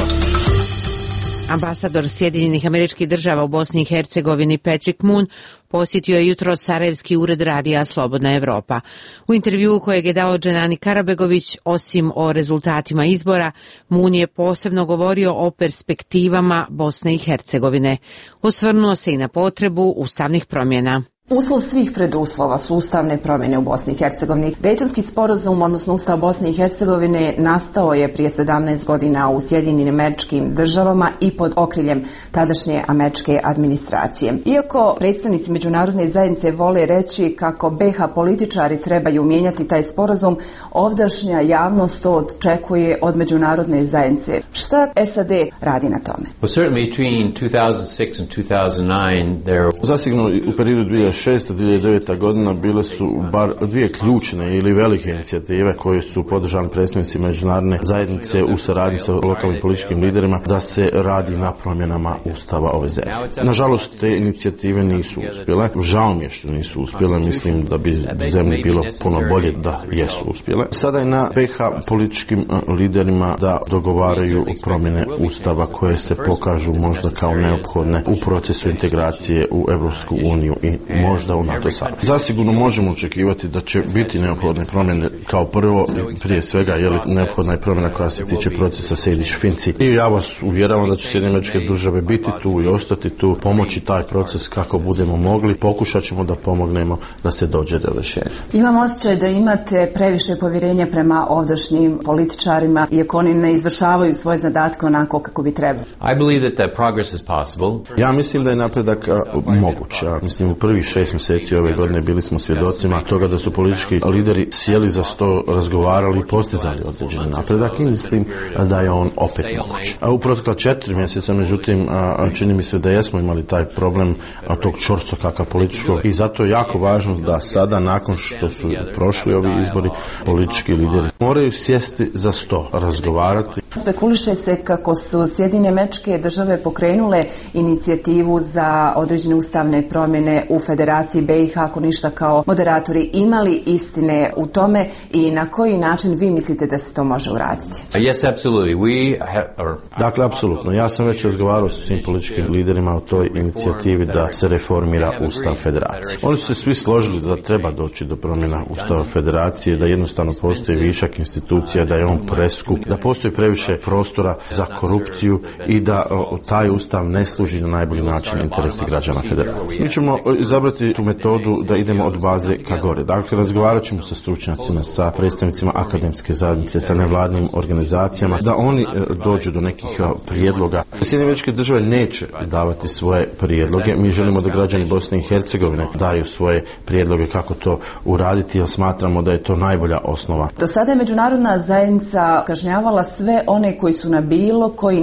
Ambasador Sjedinjenih Američkih Država u Bosni i Hercegovini Patrick Moon posjetio je jutro Sarajevski ured radija Slobodna Evropa. U intervjuu kojeg je dao Dženani Karabegović, osim o rezultatima izbora, Moon je posebno govorio o perspektivama Bosne i Hercegovine. Osvrnuo se i na potrebu ustavnih promjena. Uslov svih preduslova su ustavne promjene u Bosni i Hercegovini. Dejtonski sporazum, odnosno Ustav Bosne i Hercegovine, nastao je prije sedamnaest godina u Sjedinjenim Američkim Državama i pod okriljem tadašnje američke administracije. Iako predstavnici međunarodne zajednice vole reći kako be ha političari trebaju mijenjati taj sporazum, ovdašnja javnost to očekuje od međunarodne zajednice. Šta es a de radi na tome? Zasigurno u periodu dvije tisuće šeste do dvije tisuće devete. godina bile su bar dvije ključne ili velike inicijative koje su podržane predstavnici međunarodne zajednice u saradnji sa lokalnim političkim liderima da se radi na promjenama ustava ove zemlje. Nažalost, te inicijative nisu uspjele. Žao mi je što nisu uspjele. Mislim da bi zemlji bilo puno bolje da jesu uspjele. Sada je na be ha političkim liderima da dogovaraju promjene ustava koje se pokažu možda kao neophodne u procesu integracije u Evropsku uniju i možda u NATO savez. Zasigurno možemo očekivati da će biti neophodne promjene. Kao prvo, prije svega, je li neophodna je promjena koja se tiče procesa Sejdić-Finci. I ja vas uvjeravam da će Sjedinjene Američke Države biti tu i ostati tu, pomoći taj proces kako budemo mogli. Pokušat ćemo da pomognemo da se dođe do rješenja. Imam osjećaj da imate previše povjerenja prema ovdašnjim političarima, iako oni ne izvršavaju svoje zadatke onako kako bi trebalo. Ja mislim da je napredak moguć. Ja mislim u prvih šest mjeseci ove godine bili smo svjedocima toga da su politički lideri sjeli za sto, razgovarali i postizali određeni napredak i mislim da je on opet moguć. A u protekla četiri mjeseca, međutim, čini mi se da jesmo imali taj problem tog čorsokaka političkog i zato je jako važno da sada, nakon što su prošli ovi izbori, politički lideri moraju sjesti za sto, razgovarati. Spekuliše se kako su Sjedinjene Američke Države pokrenule inicijativu za određene ustavne promjene u Federaciji be i ha, ako ništa, kao moderatori. Imali istine u tome i na koji način vi mislite da se to može uraditi? Yes, absolutely. We have... Dakle, apsolutno. Ja sam već razgovarao sa svim političkim liderima o toj inicijativi da se reformira Ustav Federacije. Oni su se svi složili da treba doći do promjena Ustava Federacije, da jednostavno postoji višak institucija, da je on preskup, da postoji previše prostora za korupciju i da o, taj Ustav ne služi na najbolji način interesi građana Federacije. Mi ćemo izabrati tu metodu da idemo od baze ka gore. Dakle, razgovarat ćemo sa stručnjacima, sa predstavnicima akademske zajednice, sa nevladnim organizacijama, da oni dođu do nekih prijedloga. Sjedinjene Američke Države neće davati svoje prijedloge. Mi želimo da građani Bosne i Hercegovine daju svoje prijedloge kako to uraditi, jer smatramo da je to najbolja osnova. Do sada je međunarodna zajednica kažnjavala sve one koji su na bilo koji način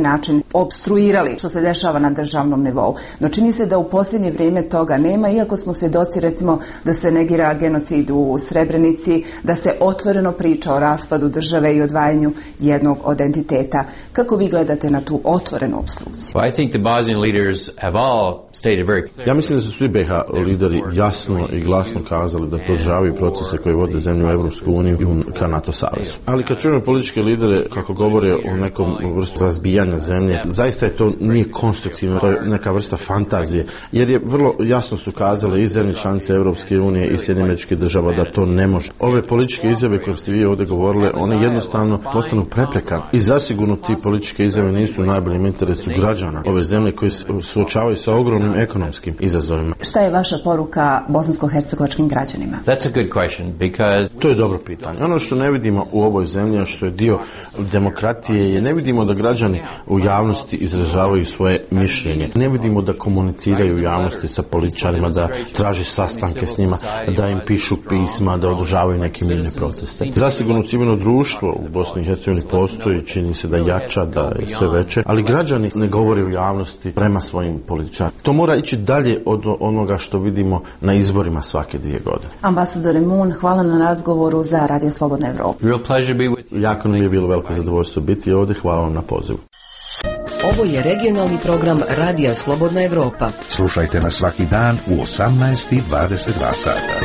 obstruirali što se dešava na državnom nivou. No čini se da u posljednje vrijeme toga nema, iako smo svjedoci recimo da se negira genocid u Srebrenici, da se otvoreno priča o raspadu države i odvajanju jednog od entiteta. Kako vi gledate na tu otvorenu obstrukciju? Well, I think the Bosnian leaders have all stated very clearly. Ja mislim da su svi B iH lideri jasno i glasno kazali da podržavaju procese koji vode zemlju u Evropsku uniju i ka NATO savezu. Ali kad čujemo političke lidere kako govore o nekom vrstu razbijanja zemlje, zaista je to nije konstruktivno, to je neka vrsta fantazije, jer je vrlo jasno su kazale i zemlje članice Evropske unije i Sjedinjenih Američkih Država da to ne može. Ove političke izjave koje ste vi ovdje govorile, one jednostavno postanu prepreka i zasigurno ti političke izjave nisu u najboljem interesu građana ove zemlje koji se suočavaju sa ogromnim ekonomskim izazovima. Šta je vaša poruka bosansko-hercegovačkim građanima? That's a good question because to je dobro pitanje. Ono što ne vidimo u ovoj zemlji, što je dio demokratije, je ne vidimo da građani u javnosti izražavaju svoje mišljenje. Ne vidimo da komuniciraju u javnosti sa političarima, da traži sastanke s njima, da im pišu pisma, da održavaju neke mirne proteste. Zasigurno civilno društvo u Bosni i Hercegovini postoji, čini se da jača, da je sve veće, ali građani ne govore u javnosti prema svojim političarima. To mora ići dalje od onoga što vidimo na izborima svake dvije godine. Ambasadore Moon, hvala na razgovoru za Radio Slobodna Evropa. Real pleasure be with you. Jako nam je bilo veliko zadovoljstvo biti ovdje. Hvala vam na pozivu. Ovo je regionalni program Radija Slobodna Evropa. Slušajte nas svaki dan u osamnaest i dvadeset dva sata.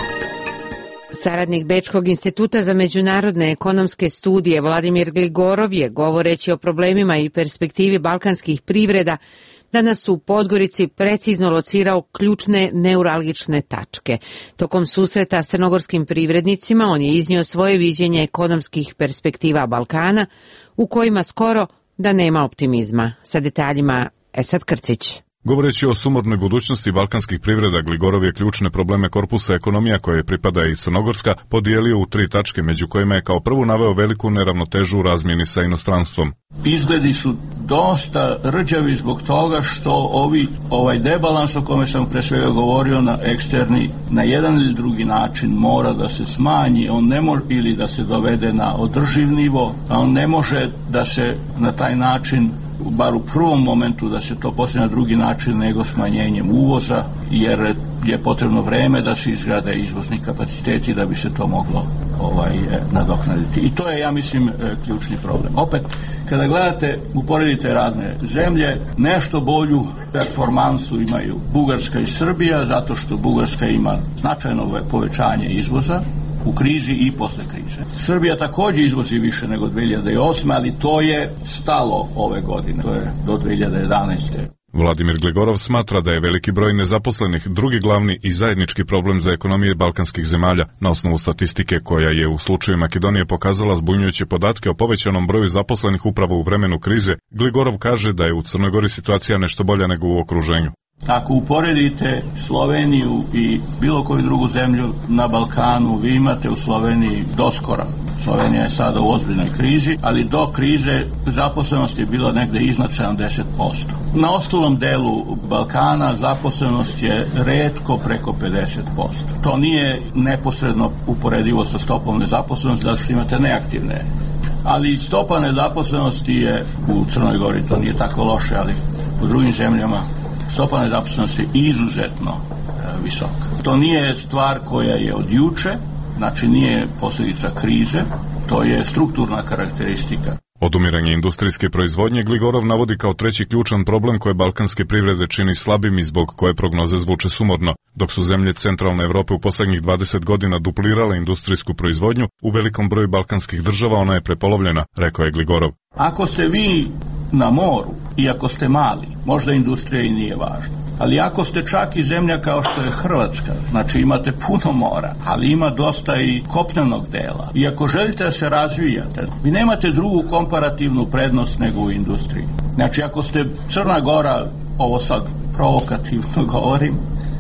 Saradnik Bečkog instituta za međunarodne ekonomske studije Vladimir Gligorov je, govoreći o problemima i perspektivi balkanskih privreda, danas u Podgorici precizno locirao ključne neuralgične tačke. Tokom susreta s crnogorskim privrednicima on je iznio svoje viđenje ekonomskih perspektiva Balkana, u kojima skoro da nema optimizma. Sa detaljima Esad Krcić. Govoreći o sumornoj budućnosti balkanskih privreda, Gligorov je ključne probleme korpusa ekonomija koje pripada i Crnogorska podijelio u tri tačke, među kojima je kao prvu naveo veliku neravnotežu u razmjeni sa inostranstvom. Izgledi su dosta rđavi zbog toga što ovi, ovaj debalans o kome sam pre svega govorio na eksterni, na jedan ili drugi način mora da se smanji, on ne može ili da se dovede na održiv nivo, a on ne može da se na taj način, bar u prvom momentu, da se to postavi na drugi način nego smanjenjem uvoza, jer je potrebno vreme da se izgrade izvozni kapaciteti da bi se to moglo ovaj, nadoknaditi. I to je, ja mislim, ključni problem. Opet, kada gledate, uporedite razne zemlje, nešto bolju performansu imaju Bugarska i Srbija, zato što Bugarska ima značajno povećanje izvoza u krizi i posle krize. Srbija također izvozi više nego dve hiljade osme, ali to je stalo ove godine. To je do dve hiljade jedanaeste. Vladimir Gligorov smatra da je veliki broj nezaposlenih drugi glavni i zajednički problem za ekonomije balkanskih zemalja. Na osnovu statistike koja je u slučaju Makedonije pokazala zbunjujuće podatke o povećanom broju zaposlenih upravo u vremenu krize, Gligorov kaže da je u Crnoj Gori situacija nešto bolja nego u okruženju. Ako uporedite Sloveniju i bilo koju drugu zemlju na Balkanu, vi imate u Sloveniji doskora. Slovenija je sada u ozbiljnoj krizi, ali do krize zaposlenost je bila negde iznad sedamdeset posto. Na ostalom delu Balkana zaposlenost je retko preko pedeset posto. To nije neposredno uporedivo sa stopom nezaposlenosti, zato što imate neaktivne. Ali stopa nezaposlenosti je u Crnoj Gori, to nije tako loše, ali u drugim zemljama stopa nezaposlenosti je izuzetno e, visoka. To nije stvar koja je od juče, znači nije posljedica krize, to je strukturna karakteristika. Odumiranje industrijske proizvodnje Gligorov navodi kao treći ključan problem koje balkanske privrede čini slabim i zbog koje prognoze zvuče sumorno. Dok su zemlje centralne Evrope u posljednjih dvadeset godina duplirale industrijsku proizvodnju, u velikom broju balkanskih država ona je prepolovljena, rekao je Gligorov. Ako ste vi na moru i ako ste mali, možda industrija i nije važna. Ali ako ste čak i zemlja kao što je Hrvatska, znači imate puno mora, ali ima dosta i kopnenog dela. I ako želite da se razvijate, vi nemate drugu komparativnu prednost nego u industriji. Znači ako ste Crna Gora, ovo sad provokativno govorim,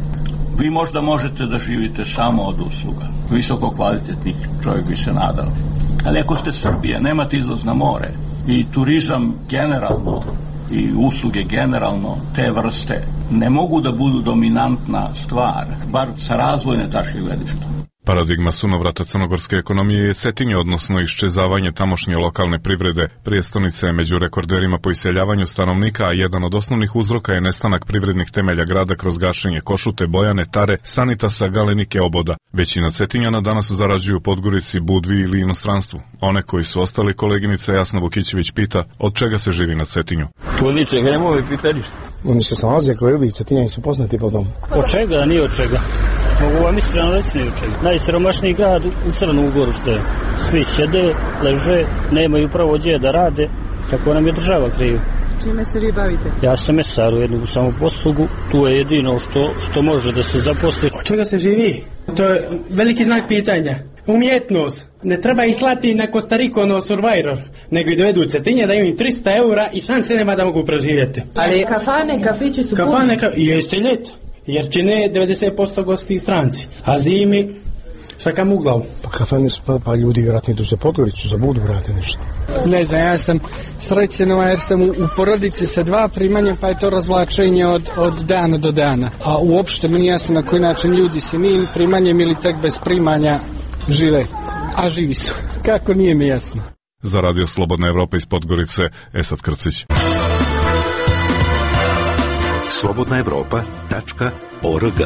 vi možda možete da živite samo od usluga. Visoko kvalitetnih, čovjek bi se nadao. Ali ako ste Srbija, nemate izlaz na more i turizam generalno i usluge generalno te vrste ne mogu da budu dominantna stvar, bar sa razvojne tačke gledišta. Paradigma sunovrata crnogorske ekonomije je Cetinje, odnosno iščezavanje tamošnje lokalne privrede. Prijestolnica je među rekorderima po iseljavanju stanovnika, a jedan od osnovnih uzroka je nestanak privrednih temelja grada kroz gašenje Košute, Bojane, Tare, Sanitasa, Galenike, Oboda. Većina Cetinjana danas zarađuju u Podgorici, Budvi ili inostranstvu. One koji su ostali, koleginica Jasna Vukićević pita od čega se živi na Cetinju. Od ničega, nemoj pitati. Oni se snalaze kao ovi Cetinjani su poznati po tom. Od čega, nije od čega. Mogu vam iskreno reći nije od čega. Najsiromašniji grad u Crnu Goru što je. Svi sjede, leže, nemaju pravo gdje da rade, kako nam je država kriva. Čime se vi bavite? Ja sam mesar u jednu samoposlugu, tu je jedino što, što može da se zaposli. Od čega se živi? To je veliki znak pitanja. Umjetnost. Ne treba ih slati na Kostariku na Survivor, nego i dovedu u Cetinje da imaju tristo eura i šanse nema da mogu preživjeti. Ali kafane, kafići su puni? Kafane, ka... jeste ljeto. Jer će ne devedeset posto gosti i stranci, a zimi šakam u glavu. Pa kafane su pa, pa ljudi vjerojatno idu za Podgoricu, za Budu vrate nešto. Ne znam, ja sam srećenova jer sam u, u porodici sa dva primanja, pa je to razvlačenje od, od dana do dana. A uopšte mi nije jasno na koji način ljudi se ni primanjem ili tek bez primanja žive, a živi su. Kako, nije mi jasno. Za Radio Slobodna Evropa iz Podgorice, Esad Krcić. slobodna evropa tačka org.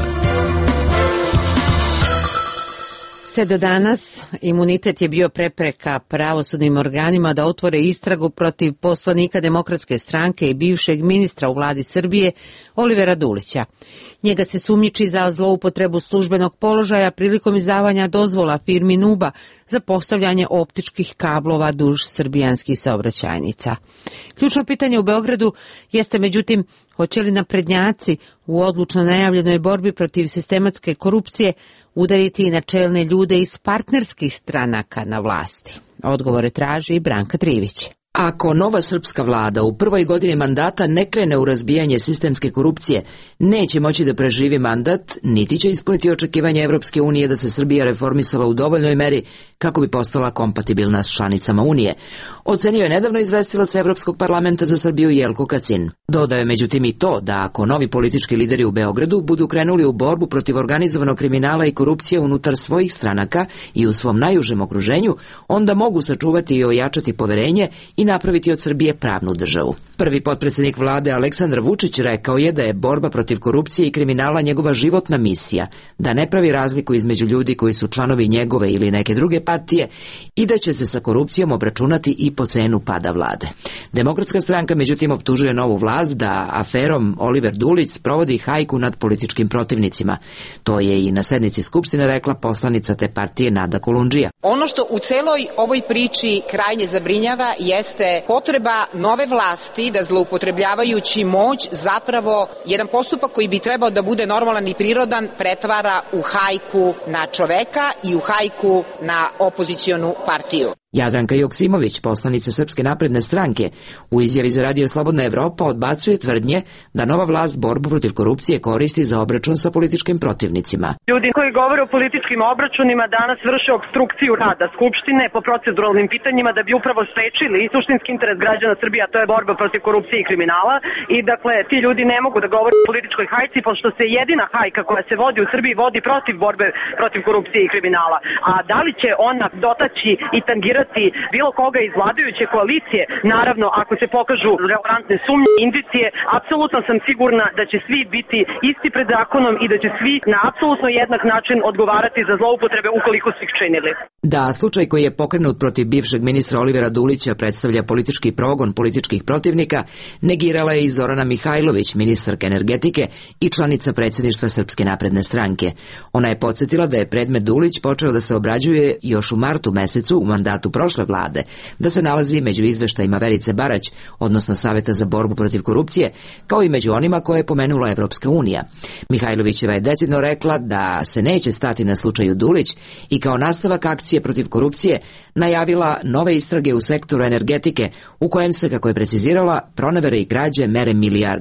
Sve do danas imunitet je bio prepreka pravosudnim organima da otvore istragu protiv poslanika Demokratske stranke i bivšeg ministra u vladi Srbije Olivera Dulića. Njega se sumnjiči za zloupotrebu službenog položaja prilikom izdavanja dozvola firmi Nuba za postavljanje optičkih kablova duž srbijanskih saobraćajnica. Ključno pitanje u Beogradu jeste međutim hoće li naprednjaci u odlučno najavljenoj borbi protiv sistematske korupcije udariti i na čelne ljude iz partnerskih stranaka na vlasti. Odgovore traži i Branka Trivić. Ako nova srpska vlada u prvoj godini mandata ne krene u razbijanje sistemske korupcije, neće moći da preživi mandat, niti će ispuniti očekivanje Evropske unije da se Srbija reformisala u dovoljnoj meri kako bi postala kompatibilna s članicama Unije. Ocenio je nedavno izvestilac Evropskog parlamenta za Srbiju Jelko Kacin. Dodao je međutim i to da ako novi politički lideri u Beogradu budu krenuli u borbu protiv organizovanog kriminala i korupcije unutar svojih stranaka i u svom najužem okruženju, onda mogu sačuvati i ojačati poverenje i napraviti od Srbije pravnu državu. Prvi potpredsjednik vlade Aleksandar Vučić rekao je da je borba protiv korupcije i kriminala njegova životna misija, da ne pravi razliku između ljudi koji su članovi njegove ili neke druge partije i da će se sa korupcijom obračunati i po cenu pada vlade. Demokratska stranka međutim optužuje novu vlast da aferom Oliver Dulić sprovodi hajku nad političkim protivnicima. To je i na sednici Skupštine rekla poslanica te partije Nada Kolundžija. Ono što u celoj ovoj priči krajnje zabrinjava jeste potreba nove vlasti da zloupotrebljavajući moć zapravo jedan postupak koji bi trebao da bude normalan i prirodan pretvara u hajku na čoveka i u hajku na opozicionu partiju. Jadranka Joksimović, poslanica Srpske napredne stranke, u izjavi za Radio Slobodna Evropa odbacuje tvrdnje da nova vlast borbu protiv korupcije koristi za obračun sa političkim protivnicima. Ljudi koji govore o političkim obračunima danas vrše obstrukciju rada Skupštine po proceduralnim pitanjima da bi upravo sprečili suštinski interes građana Srbije, a to je borba protiv korupcije i kriminala. I dakle, ti ljudi ne mogu da govore o političkoj hajci, pošto se jedina hajka koja se vodi u Srbiji vodi protiv borbe protiv korupcije i kriminala. A da li će ona dotaći i tangirati bilo koga iz vladajuće koalicije, naravno ako se pokažu relevantne sumnje, indicije, apsolutno sam sigurna da će svi biti isti pred zakonom i da će svi na apsolutno jednak način odgovarati za zloupotrebe ukoliko su ih činili. Da, slučaj koji je pokrenut protiv bivšeg ministra Olivera Dulića predstavlja politički progon političkih protivnika, negirala je i Zorana Mihajlović, ministarka energetike i članica predsjedništva Srpske napredne stranke. Ona je podsjetila da je predmet Dulić počeo da se obrađuje još u martu mesecu u mandatu prošle vlade, da se nalazi među izveštajima Verice Barać, odnosno Saveta za borbu protiv korupcije, kao i među onima koje je pomenula Evropska unija. Mihajlovićeva je decidno rekla da se neće stati na slučaju Dulić i kao nastavak akcije protiv korupcije najavila nove istrage u sektoru energetike u kojem se, kako je precizirala, pronevere i krađe mere milijardama.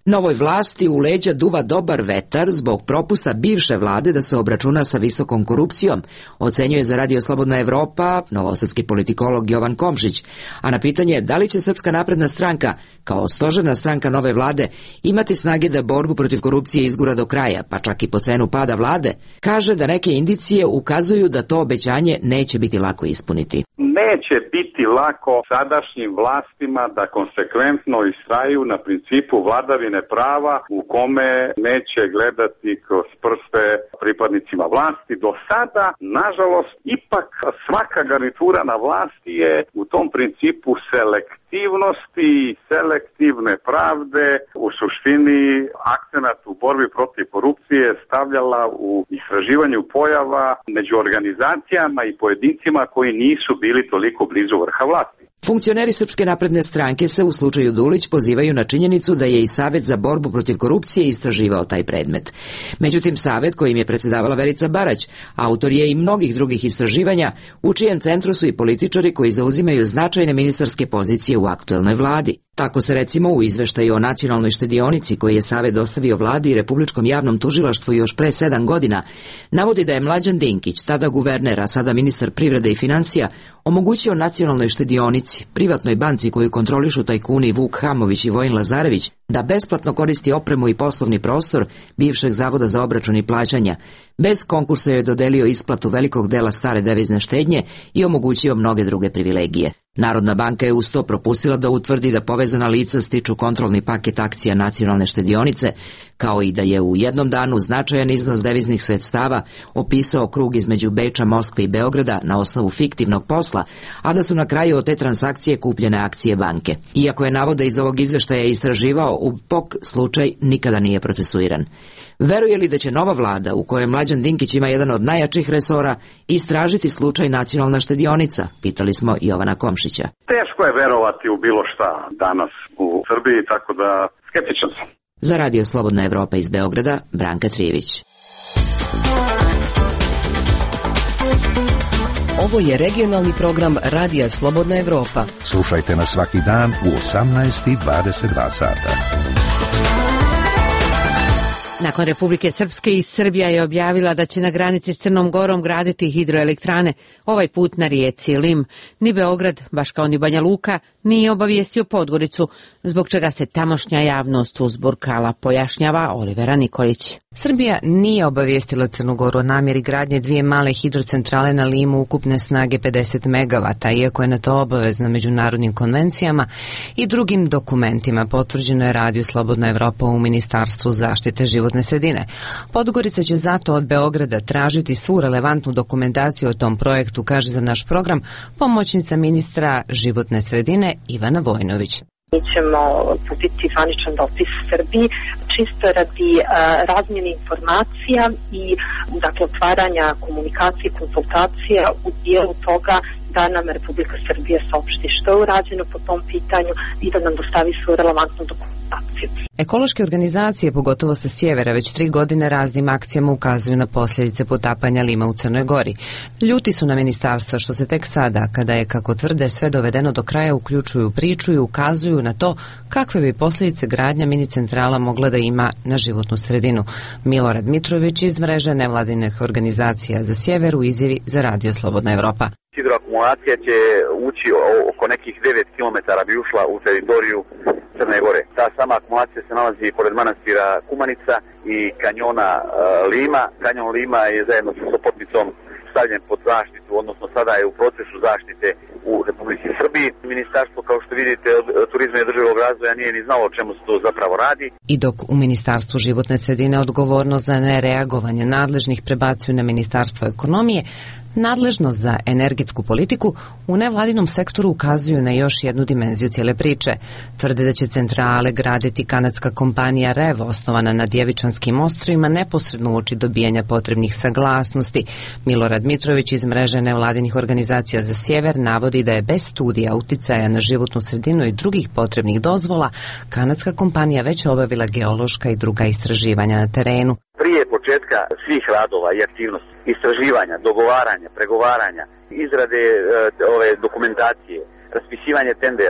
Novoj vlasti u leđa duva dobar vetar zbog propusta bivše vlade da se obračuna sa visokom korupcijom, ocenjuje za Radio Slobodna Evropa novosadski politikolog Jovan Komšić, a na pitanje da li će Srpska napredna stranka kao stožerna stranka nove vlade imati snage da borbu protiv korupcije izgura do kraja, pa čak i po cenu pada vlade, kaže da neke indicije ukazuju da to obećanje neće biti lako ispuniti. Neće biti lako sadašnjim vlastima da konsekventno istraju na principu vladavine prava u kome neće gledati kroz prste pripadnicima vlasti. Do sada, nažalost, ipak svaka garnitura na vlasti je u tom principu selektivnosti i selektivne pravde u suštini akcenat u borbi protiv korupcije stavljala u istraživanju pojava među organizacijama i pojedincima koji nisu bili toliko blizu vrha vlasti. Funkcioneri Srpske napredne stranke se u slučaju Dulić pozivaju na činjenicu da je i Savet za borbu protiv korupcije istraživao taj predmet. Međutim, Savet kojim je predsedavala Verica Barać, autor je i mnogih drugih istraživanja, u čijem centru su i političari koji zauzimaju značajne ministarske pozicije u aktuelnoj vladi. Tako se recimo u izveštaju o nacionalnoj štedionici koji je Savet dostavio vladi i Republičkom javnom tužilaštvu još pre sedam godina, navodi da je Mlađan Dinkić, tada guverner, a sada ministar privrede i finansija, omogućio nacionalnoj štedionici, privatnoj banci koju kontrolišu tajkuni Vuk Hamović i Vojin Lazarević, da besplatno koristi opremu i poslovni prostor bivšeg Zavoda za obračun i plaćanja. Bez konkursa joj je dodelio isplatu velikog dela stare devizne štednje i omogućio mnoge druge privilegije. Narodna banka je uz to propustila da utvrdi da povezana lica stiču kontrolni paket akcija nacionalne štedionice, kao i da je u jednom danu značajan iznos deviznih sredstava opisao krug između Beča, Moskve i Beograda na osnovu fiktivnog posla, a da su na kraju od te transakcije kupljene akcije banke. Iako je navoda iz ovog izveštaja istraživao, u P O K slučaj nikada nije procesuiran. Veruje li da će nova vlada, u kojoj Mlađan Dinkić ima jedan od najjačih resora, istražiti slučaj nacionalna štedionica? Pitali smo Jovana Komšića. Teško je verovati u bilo šta danas u Srbiji, tako da skeptičan sam. Za Radio Slobodna Evropa iz Beograda, Branka Trijević. Ovo je regionalni program Radija Slobodna Evropa. Slušajte nas svaki dan u osamnaest i dvadeset dva sata. Nakon Republike Srpske i Srbija je objavila da će na granici s Crnom Gorom graditi hidroelektrane, ovaj put na rijeci Lim. Ni Beograd, baš kao ni Banja Luka, nije obavijestio Podgoricu, zbog čega se tamošnja javnost uzburkala, pojašnjava Olivera Nikolić. Srbija nije obavijestila Crnu Goru o namjeri gradnje dvije male hidrocentrale na Limu ukupne snage pedeset megavata, iako je na to obavezna međunarodnim konvencijama i drugim dokumentima, potvrđeno je Radio Slobodna Evropa u Ministarstvu zaštite životne sredine. Podgorica će zato od Beograda tražiti svu relevantnu dokumentaciju o tom projektu, kaže za naš program pomoćnica ministra životne sredine Ivana Vojnović. Mi ćemo uputiti zvaničan dopis Srbiji čisto radi uh, razmjene informacija i dakle otvaranja komunikacije i konsultacija u dijelu toga da nam Republika Srbija saopšti što je urađeno po tom pitanju i da nam dostavi svu relevantnu dokumentaciju. Ekološke organizacije, pogotovo sa sjevera, već tri godine raznim akcijama ukazuju na posljedice potapanja Lima u Crnoj Gori. Ljuti su na ministarstva što se tek sada, kada je, kako tvrde, sve dovedeno do kraja, uključuju priču i ukazuju na to kakve bi posljedice gradnja mini centrala mogla da ima na životnu sredinu. Milorad Mitrović iz mreže nevladinih organizacija za sjever u izjavi za Radio Slobodna Evropa. Hidroakumulacija će ući oko nekih devet kilometara bi ušla u teritoriju Crne Gore. Ta sama akumulacija se nalazi pored manastira Kumanica i kanjona e, Lima. Kanjon Lima je zajedno sa Sopotnicom stavljen pod zaštitu, odnosno sada je u procesu zaštite u Republici Srbiji. Ministarstvo, kao što vidite, od turizma i održivog razvoja nije ni znalo o čemu se to zapravo radi. I dok u Ministarstvu životne sredine odgovornost za nereagovanje nadležnih prebacuju na Ministarstvo ekonomije, nadležno za energetsku politiku u nevladinom sektoru ukazuju na još jednu dimenziju cijele priče. Tvrde da će centrale graditi kanadska kompanija Rev, osnovana na Djevičanskim ostrvima, neposredno uoči dobijanja potrebnih saglasnosti. Milorad Mitrović iz mreže nevladinih organizacija za sjever navodi da je bez studija uticaja na životnu sredinu i drugih potrebnih dozvola kanadska kompanija već obavila geološka i druga istraživanja na terenu. Prije početka svih radova i aktivnosti, istraživanja, dogovaranja, pregovaranja, izrade e, ove dokumentacije, raspisivanje tendera,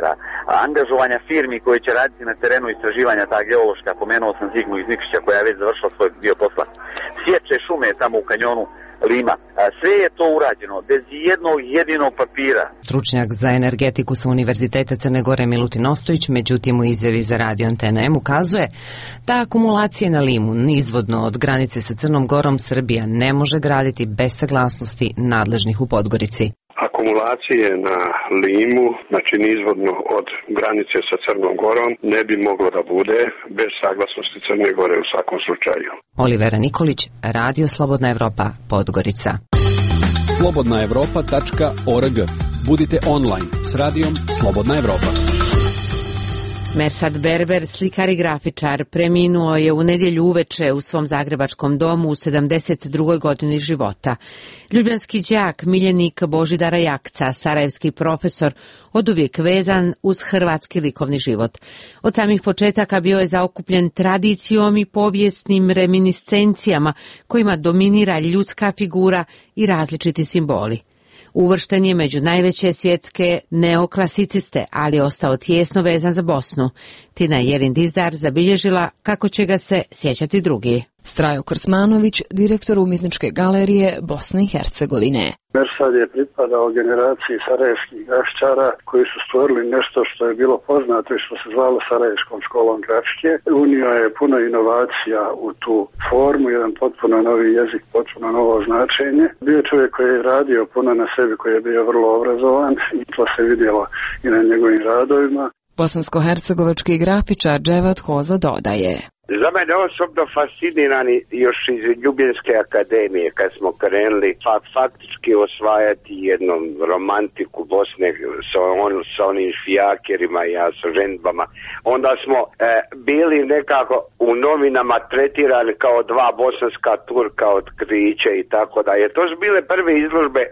angažovanja firmi koji će raditi na terenu istraživanja, ta geološka, pomenuo sam Zigmu iz Nikšića koja je već završila svoj dio posla, sječe šume tamo u kanjonu Lima. Sve je to urađeno bez jednog jedinog papira. Stručnjak za energetiku sa Univerziteta Crne Gore Milutin Ostojić, međutim u izjavi za radio Antena M ukazuje da akumulacije na Limu nizvodno od granice sa Crnom Gorom Srbija ne može graditi bez saglasnosti nadležnih u Podgorici. Akumulacije na Limu, znači nizvodno od granice sa Crnom Gorom, ne bi moglo da bude bez saglasnosti Crne Gore u svakom slučaju. Olivera Nikolić, Radio Slobodna Evropa, Podgorica. slobodna evropa tačka org. Budite online s radijom Slobodna Evropa. Mersad Berber, slikar i grafičar, preminuo je u nedjelju uveče u svom zagrebačkom domu u sedamdeset drugoj godini života. Ljubljanski đak, miljenik Božidara Jakca, sarajevski profesor, oduvijek vezan uz hrvatski likovni život. Od samih početaka bio je zaokupljen tradicijom i povijesnim reminiscencijama kojima dominira ljudska figura i različiti simboli. Uvršten je među najveće svjetske neoklasiciste, ali je ostao tijesno vezan za Bosnu. Tina Jelin Dizdar zabilježila kako će ga se sjećati drugi. Strajo Krsmanović, direktor umjetničke galerije Bosne i Hercegovine. Mersad je pripadao generaciji sarajevskih grafičara koji su stvorili nešto što je bilo poznato i što se zvalo Sarajevskom školom grafike. Unio je puno inovacija u tu formu, jedan potpuno novi jezik, potpuno novo značenje. Bio je čovjek koji je radio puno na sebi, koji je bio vrlo obrazovan i to se vidjelo i na njegovim radovima. Bosansko-hercegovački grafičar Dževat Hoza dodaje. Za mene osobno fascinirani još iz Ljubljanske akademije kad smo krenuli faktički osvajati jednu romantiku Bosne sa, on, sa onim fijakerima i asožendbama. Onda smo e, bili nekako u novinama tretirani kao dva bosanska Turka od Krića i tako da je. To su bile prve izložbe e,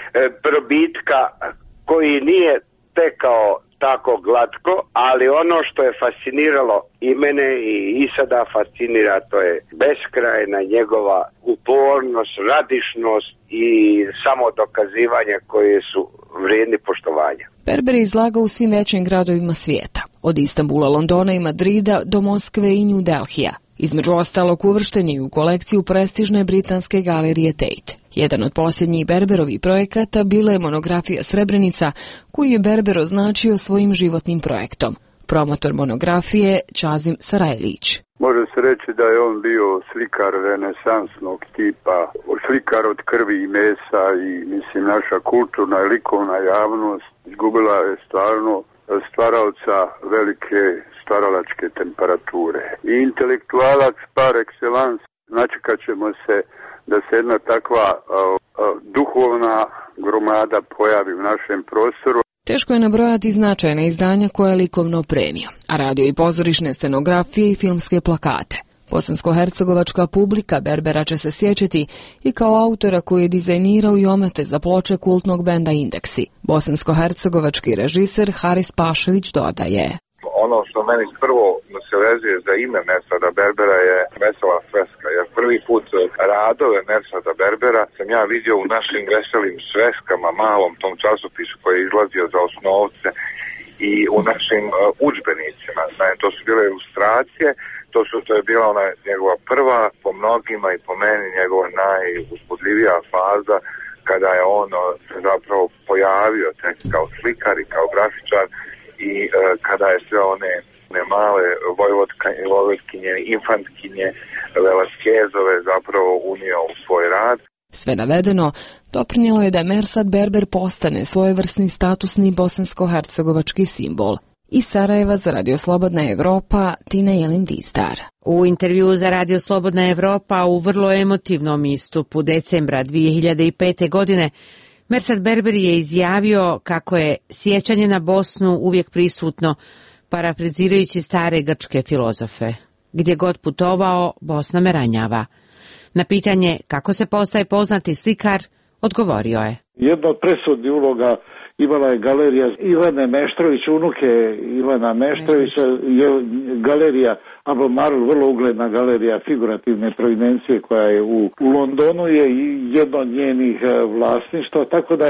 probitka koji nije tekao tako glatko, ali ono što je fasciniralo i mene i, i sada fascinira, to je beskrajna njegova upornost, radišnost i samo dokazivanja koje su vrijedni poštovanja. Berber je izlagao u svim većim gradovima svijeta, od Istanbula, Londona i Madrida do Moskve i New Delhija. Između ostalog uvršten je u kolekciju prestižne britanske galerije Tate. Jedan od posljednjih Berberovih projekata bila je monografija Srebrenica, koju je Berber označio svojim životnim projektom. Promotor monografije Čazim Sarajlić. Može se reći da je on bio slikar renesansnog tipa, slikar od krvi i mesa i mislim naša kulturna i likovna javnost izgubila je stvarno stvaraoca velike stvaralačke temperature. I intelektualac par excellence, znači kad ćemo se da se jedna takva uh, uh, duhovna gromada pojavi u našem prostoru. Teško je nabrojati značajna izdanja koje je likovno opremio, a radio i pozorišne scenografije i filmske plakate. Bosansko-hercegovačka publika Berbera će se sjećati i kao autora koji je dizajnirao i omete za ploče kultnog benda Indeksi. Bosansko-hercegovački režiser Haris Pašević dodaje. Ono što meni prvo se vezuje za ime Mersada Berbera je vesela sveska. Jer prvi put radove Mersada Berbera sam ja vidio u našim veselim sveskama, malom tom časopisu koji je izlazio za osnovce i u našim uh, udžbenicima. Znači, to su bile ilustracije, to, su, to je bila ona njegova prva, po mnogima i po meni njegova najuzbudljivija faza kada je on se zapravo pojavio tek kao slikar i kao grafičar i uh, kada je sve one ne male vojvodkinje, infantkinje, Velaskezove zapravo unio u svoj rad. Sve navedeno doprinijelo je da Mersad Berber postane svojevrsni statusni bosansko-hercegovački simbol. Iz Sarajeva za Radio Slobodna Evropa, Tina Jelin Dizdar. U intervju za Radio Slobodna Evropa u vrlo emotivnom istupu decembra dvije hiljade pete. godine Mersad Berber je izjavio kako je sjećanje na Bosnu uvijek prisutno, parafrazirajući stare grčke filozofe. Gdje god putovao, Bosna me ranjava. Na pitanje kako se postaje poznati slikar, odgovorio je. Jedna od presudnih uloga imala je galerija Ivane Meštrović, unuke Ivana Meštrovića, je galerija Abel Marul, vrlo ugledna galerija figurativne provinencije koja je u, u Londonu, je jedno od njenih vlasništva, tako da je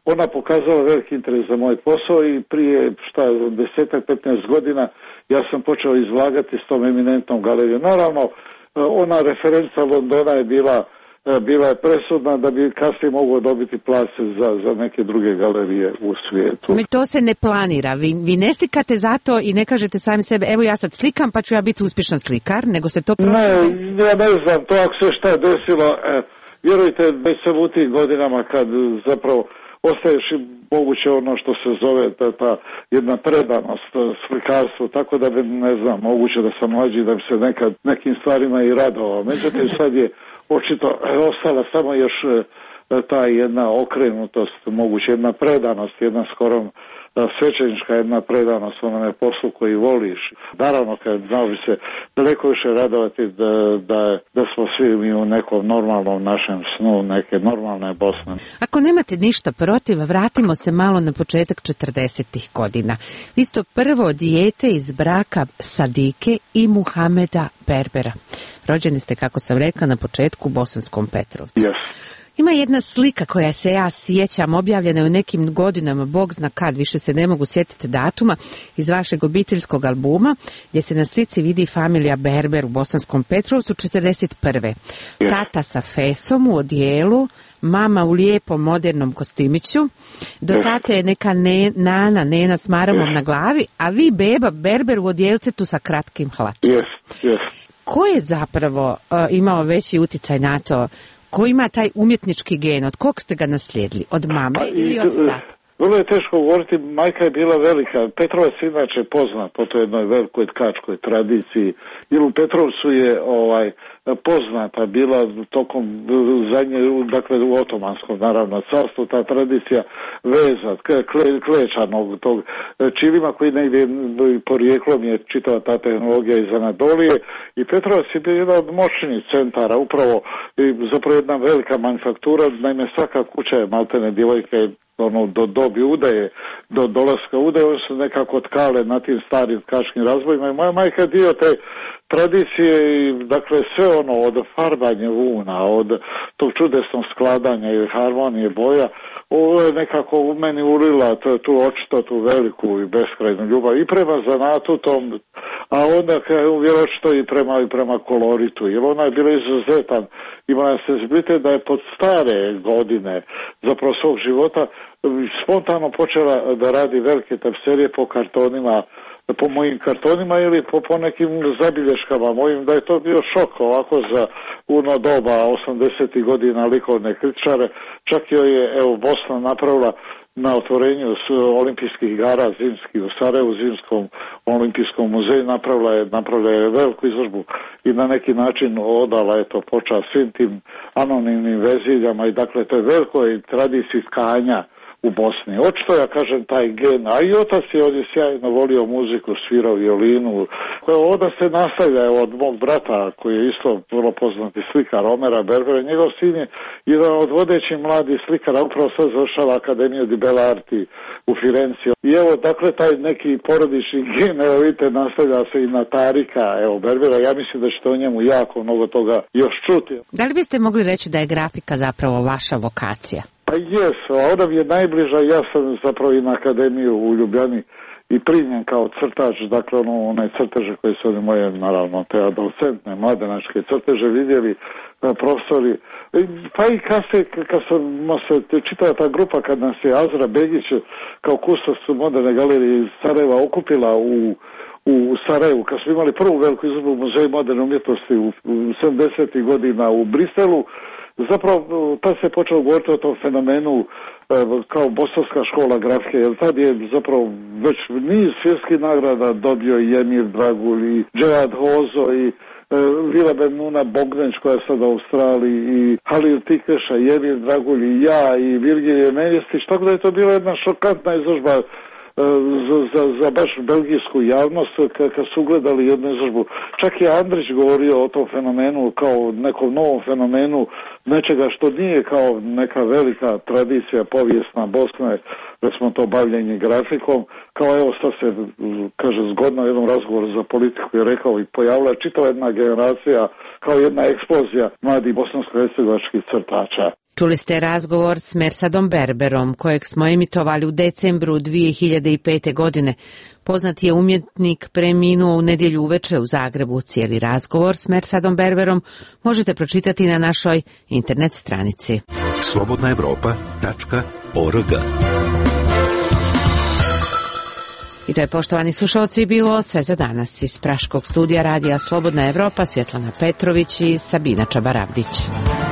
ona pokazala veliki interes za moj posao i prije šta desetak, petnaest godina ja sam počeo izlagati s tom eminentnom galerijom. Naravno, ona referenca Londona je bila bila je presudna da bi kasnije mogao dobiti place za, za neke druge galerije u svijetu. Mi to se ne planira. Vi, vi ne slikate zato i ne kažete sami sebe, evo ja sad slikam pa ću ja biti uspješan slikar, nego se to prosto... Ne, ja ne znam, to ako se šta je desilo, e, vjerujte, već sam u tim godinama kad zapravo ostaješ i moguće ono što se zove ta, ta jedna predanost slikarstvu, tako da bi, ne znam, moguće da sam mlađi, da bi se nekad nekim stvarima i radovao. Međutim, sad je očito ostala samo još ta jedna okrenutost, moguće jedna predanost, jedna skoro svećenička jedna predanost onome poslu koji voliš. Naravno, kad znao bi se daleko više radovati da, da, da smo svi mi u nekom normalnom našem snu, neke normalne Bosne. Ako nemate ništa protiv, vratimo se malo na početak četrdesetih godina. Vi ste prvo dijete iz braka Sadike i Muhameda Berbera. Rođeni ste, kako sam rekla, na početku u Bosanskom Petrovcu. Yes. Ima jedna slika koja se ja sjećam, objavljena je u nekim godinama, Bog zna kad, više se ne mogu sjetiti datuma, iz vašeg obiteljskog albuma, gdje se na slici vidi familija Berber u Bosanskom Petrovcu četrdeset prve. Yes. Tata sa fesom u odijelu, mama u lijepom modernom kostimiću, do tate je neka ne, nana, nena s maramom yes. na glavi, a vi beba Berber u odijelcetu sa kratkim hlačem. Yes. Yes. Ko je zapravo uh, imao veći uticaj na to? Ko ima taj umjetnički gen? Od kog ste ga naslijedili? Od mame ili od tate? Vrlo je teško govoriti, majka je bila velika. Petrovac inače poznat po toj jednoj velikoj tkačkoj tradiciji. Jer u Petrovcu je ovaj poznata bila tokom zadnje, dakle u otomanskom naravno carstvu, ta tradicija veza, kle, klečanog tog čivima koji negdje porijeklom je čitava ta tehnologija iz Anadolije i Petrovac je bio jedan od moćnih centara, upravo zapravo jedna velika manufaktura, naime svaka kuća je maltene djevojke ono, do dobi udaje, do dolaska udaje, oni su nekako tkale na tim starim tkačkim razbojima i moja majka je dio te tradicije i dakle sve ono od farbanja vuna, od tog čudesnog skladanja i harmonije boja, ovo je nekako u meni ulila to, tu očito tu veliku i beskrajnu ljubav i prema zanatu tom, a onda je očito i prema, i prema koloritu, jer ona je bila izuzetan, imala je senzibilitet da je pod stare godine zapravo svog života spontano počela da radi velike tapiserije po kartonima, po mojim kartonima ili po, po nekim zabilješkama mojim, da je to bio šok ovako za uno doba osamdesetih godina likovne kritičare. Čak joj je evo Bosna napravila na otvorenju olimpijskih igara zimskih u Sarajevu, Zimskom olimpijskom muzeju, napravila je, napravila je veliku izložbu i na neki način odala je to počast svim tim anonimnim veziljama i dakle to je velikoj tradiciji tkanja u Bosni. Očito ja kažem taj gen, a i otac je ovdje sjajno volio muziku, svirao violinu, koja onda se nastavlja od mog brata koji je isto vrlo poznati slikar Omera Berbera, njegov sin je jedan od vodećih mladih slikara, upravo sad završava Akademiju di Belle Arti u Firenci. I evo, dakle, taj neki porodični gen, evo vidite, nastavlja se i na Tarika, evo, Berbera, ja mislim da ćete o njemu jako mnogo toga još čuti. Da li biste mogli reći da je grafika zapravo vaša vokacija? Pa jes, ona mi je najbliža, ja sam zapravo i na Akademiju u Ljubljani i primjen kao crtač, dakle ono, onaj crteže koji su oni moje, naravno, te adolescentne, mladenačke crteže vidjeli profesori, pa i kasnije, kad smo se čitala ta grupa, kad nas je Azra Begić kao kustos moderne galerije iz Sarajeva okupila u u Sarajevu, kad smo imali prvu veliku izložbu u Muzeju moderne umjetnosti u, u sedamdesetih godina u Briselu, zapravo tad se počelo govoriti o tom fenomenu e, kao bosanska škola grafike, jer tad je zapravo već niz svjetskih nagrada dobio i Emir Dragulj i Dževad Hozo i e, Vila Benuna Bogdanić koja je sad u Australiji i Halil Tikeša i Emir Dragulj i ja i Virgilije Menjestić, tako da je to bila jedna šokantna izložba Za, za, za baš belgijsku javnost kad, kad su ugledali jednu izložbu. Čak je Andrić govorio o tom fenomenu kao nekom novom fenomenu nečega što nije kao neka velika tradicija povijesna Bosne, da smo to bavljenje grafikom, kao evo sad se kaže zgodno u jednom razgovoru za politiku je rekao i pojavila čitava jedna generacija kao jedna eksplozija mladih bosansko-hercegovačkih crtača. Čuli ste razgovor s Mersadom Berberom, kojeg smo emitovali u decembru dvije hiljade pete. godine. Poznati je umjetnik preminuo u nedjelju uveče u Zagrebu. Cijeli razgovor s Mersadom Berberom možete pročitati na našoj internet stranici. slobodna evropa tačka org. I to je, poštovani slušalci, bilo sve za danas. Iz Praškog studija radija Slobodna Evropa, Svjetlana Petrović i Sabina Čabarabdić.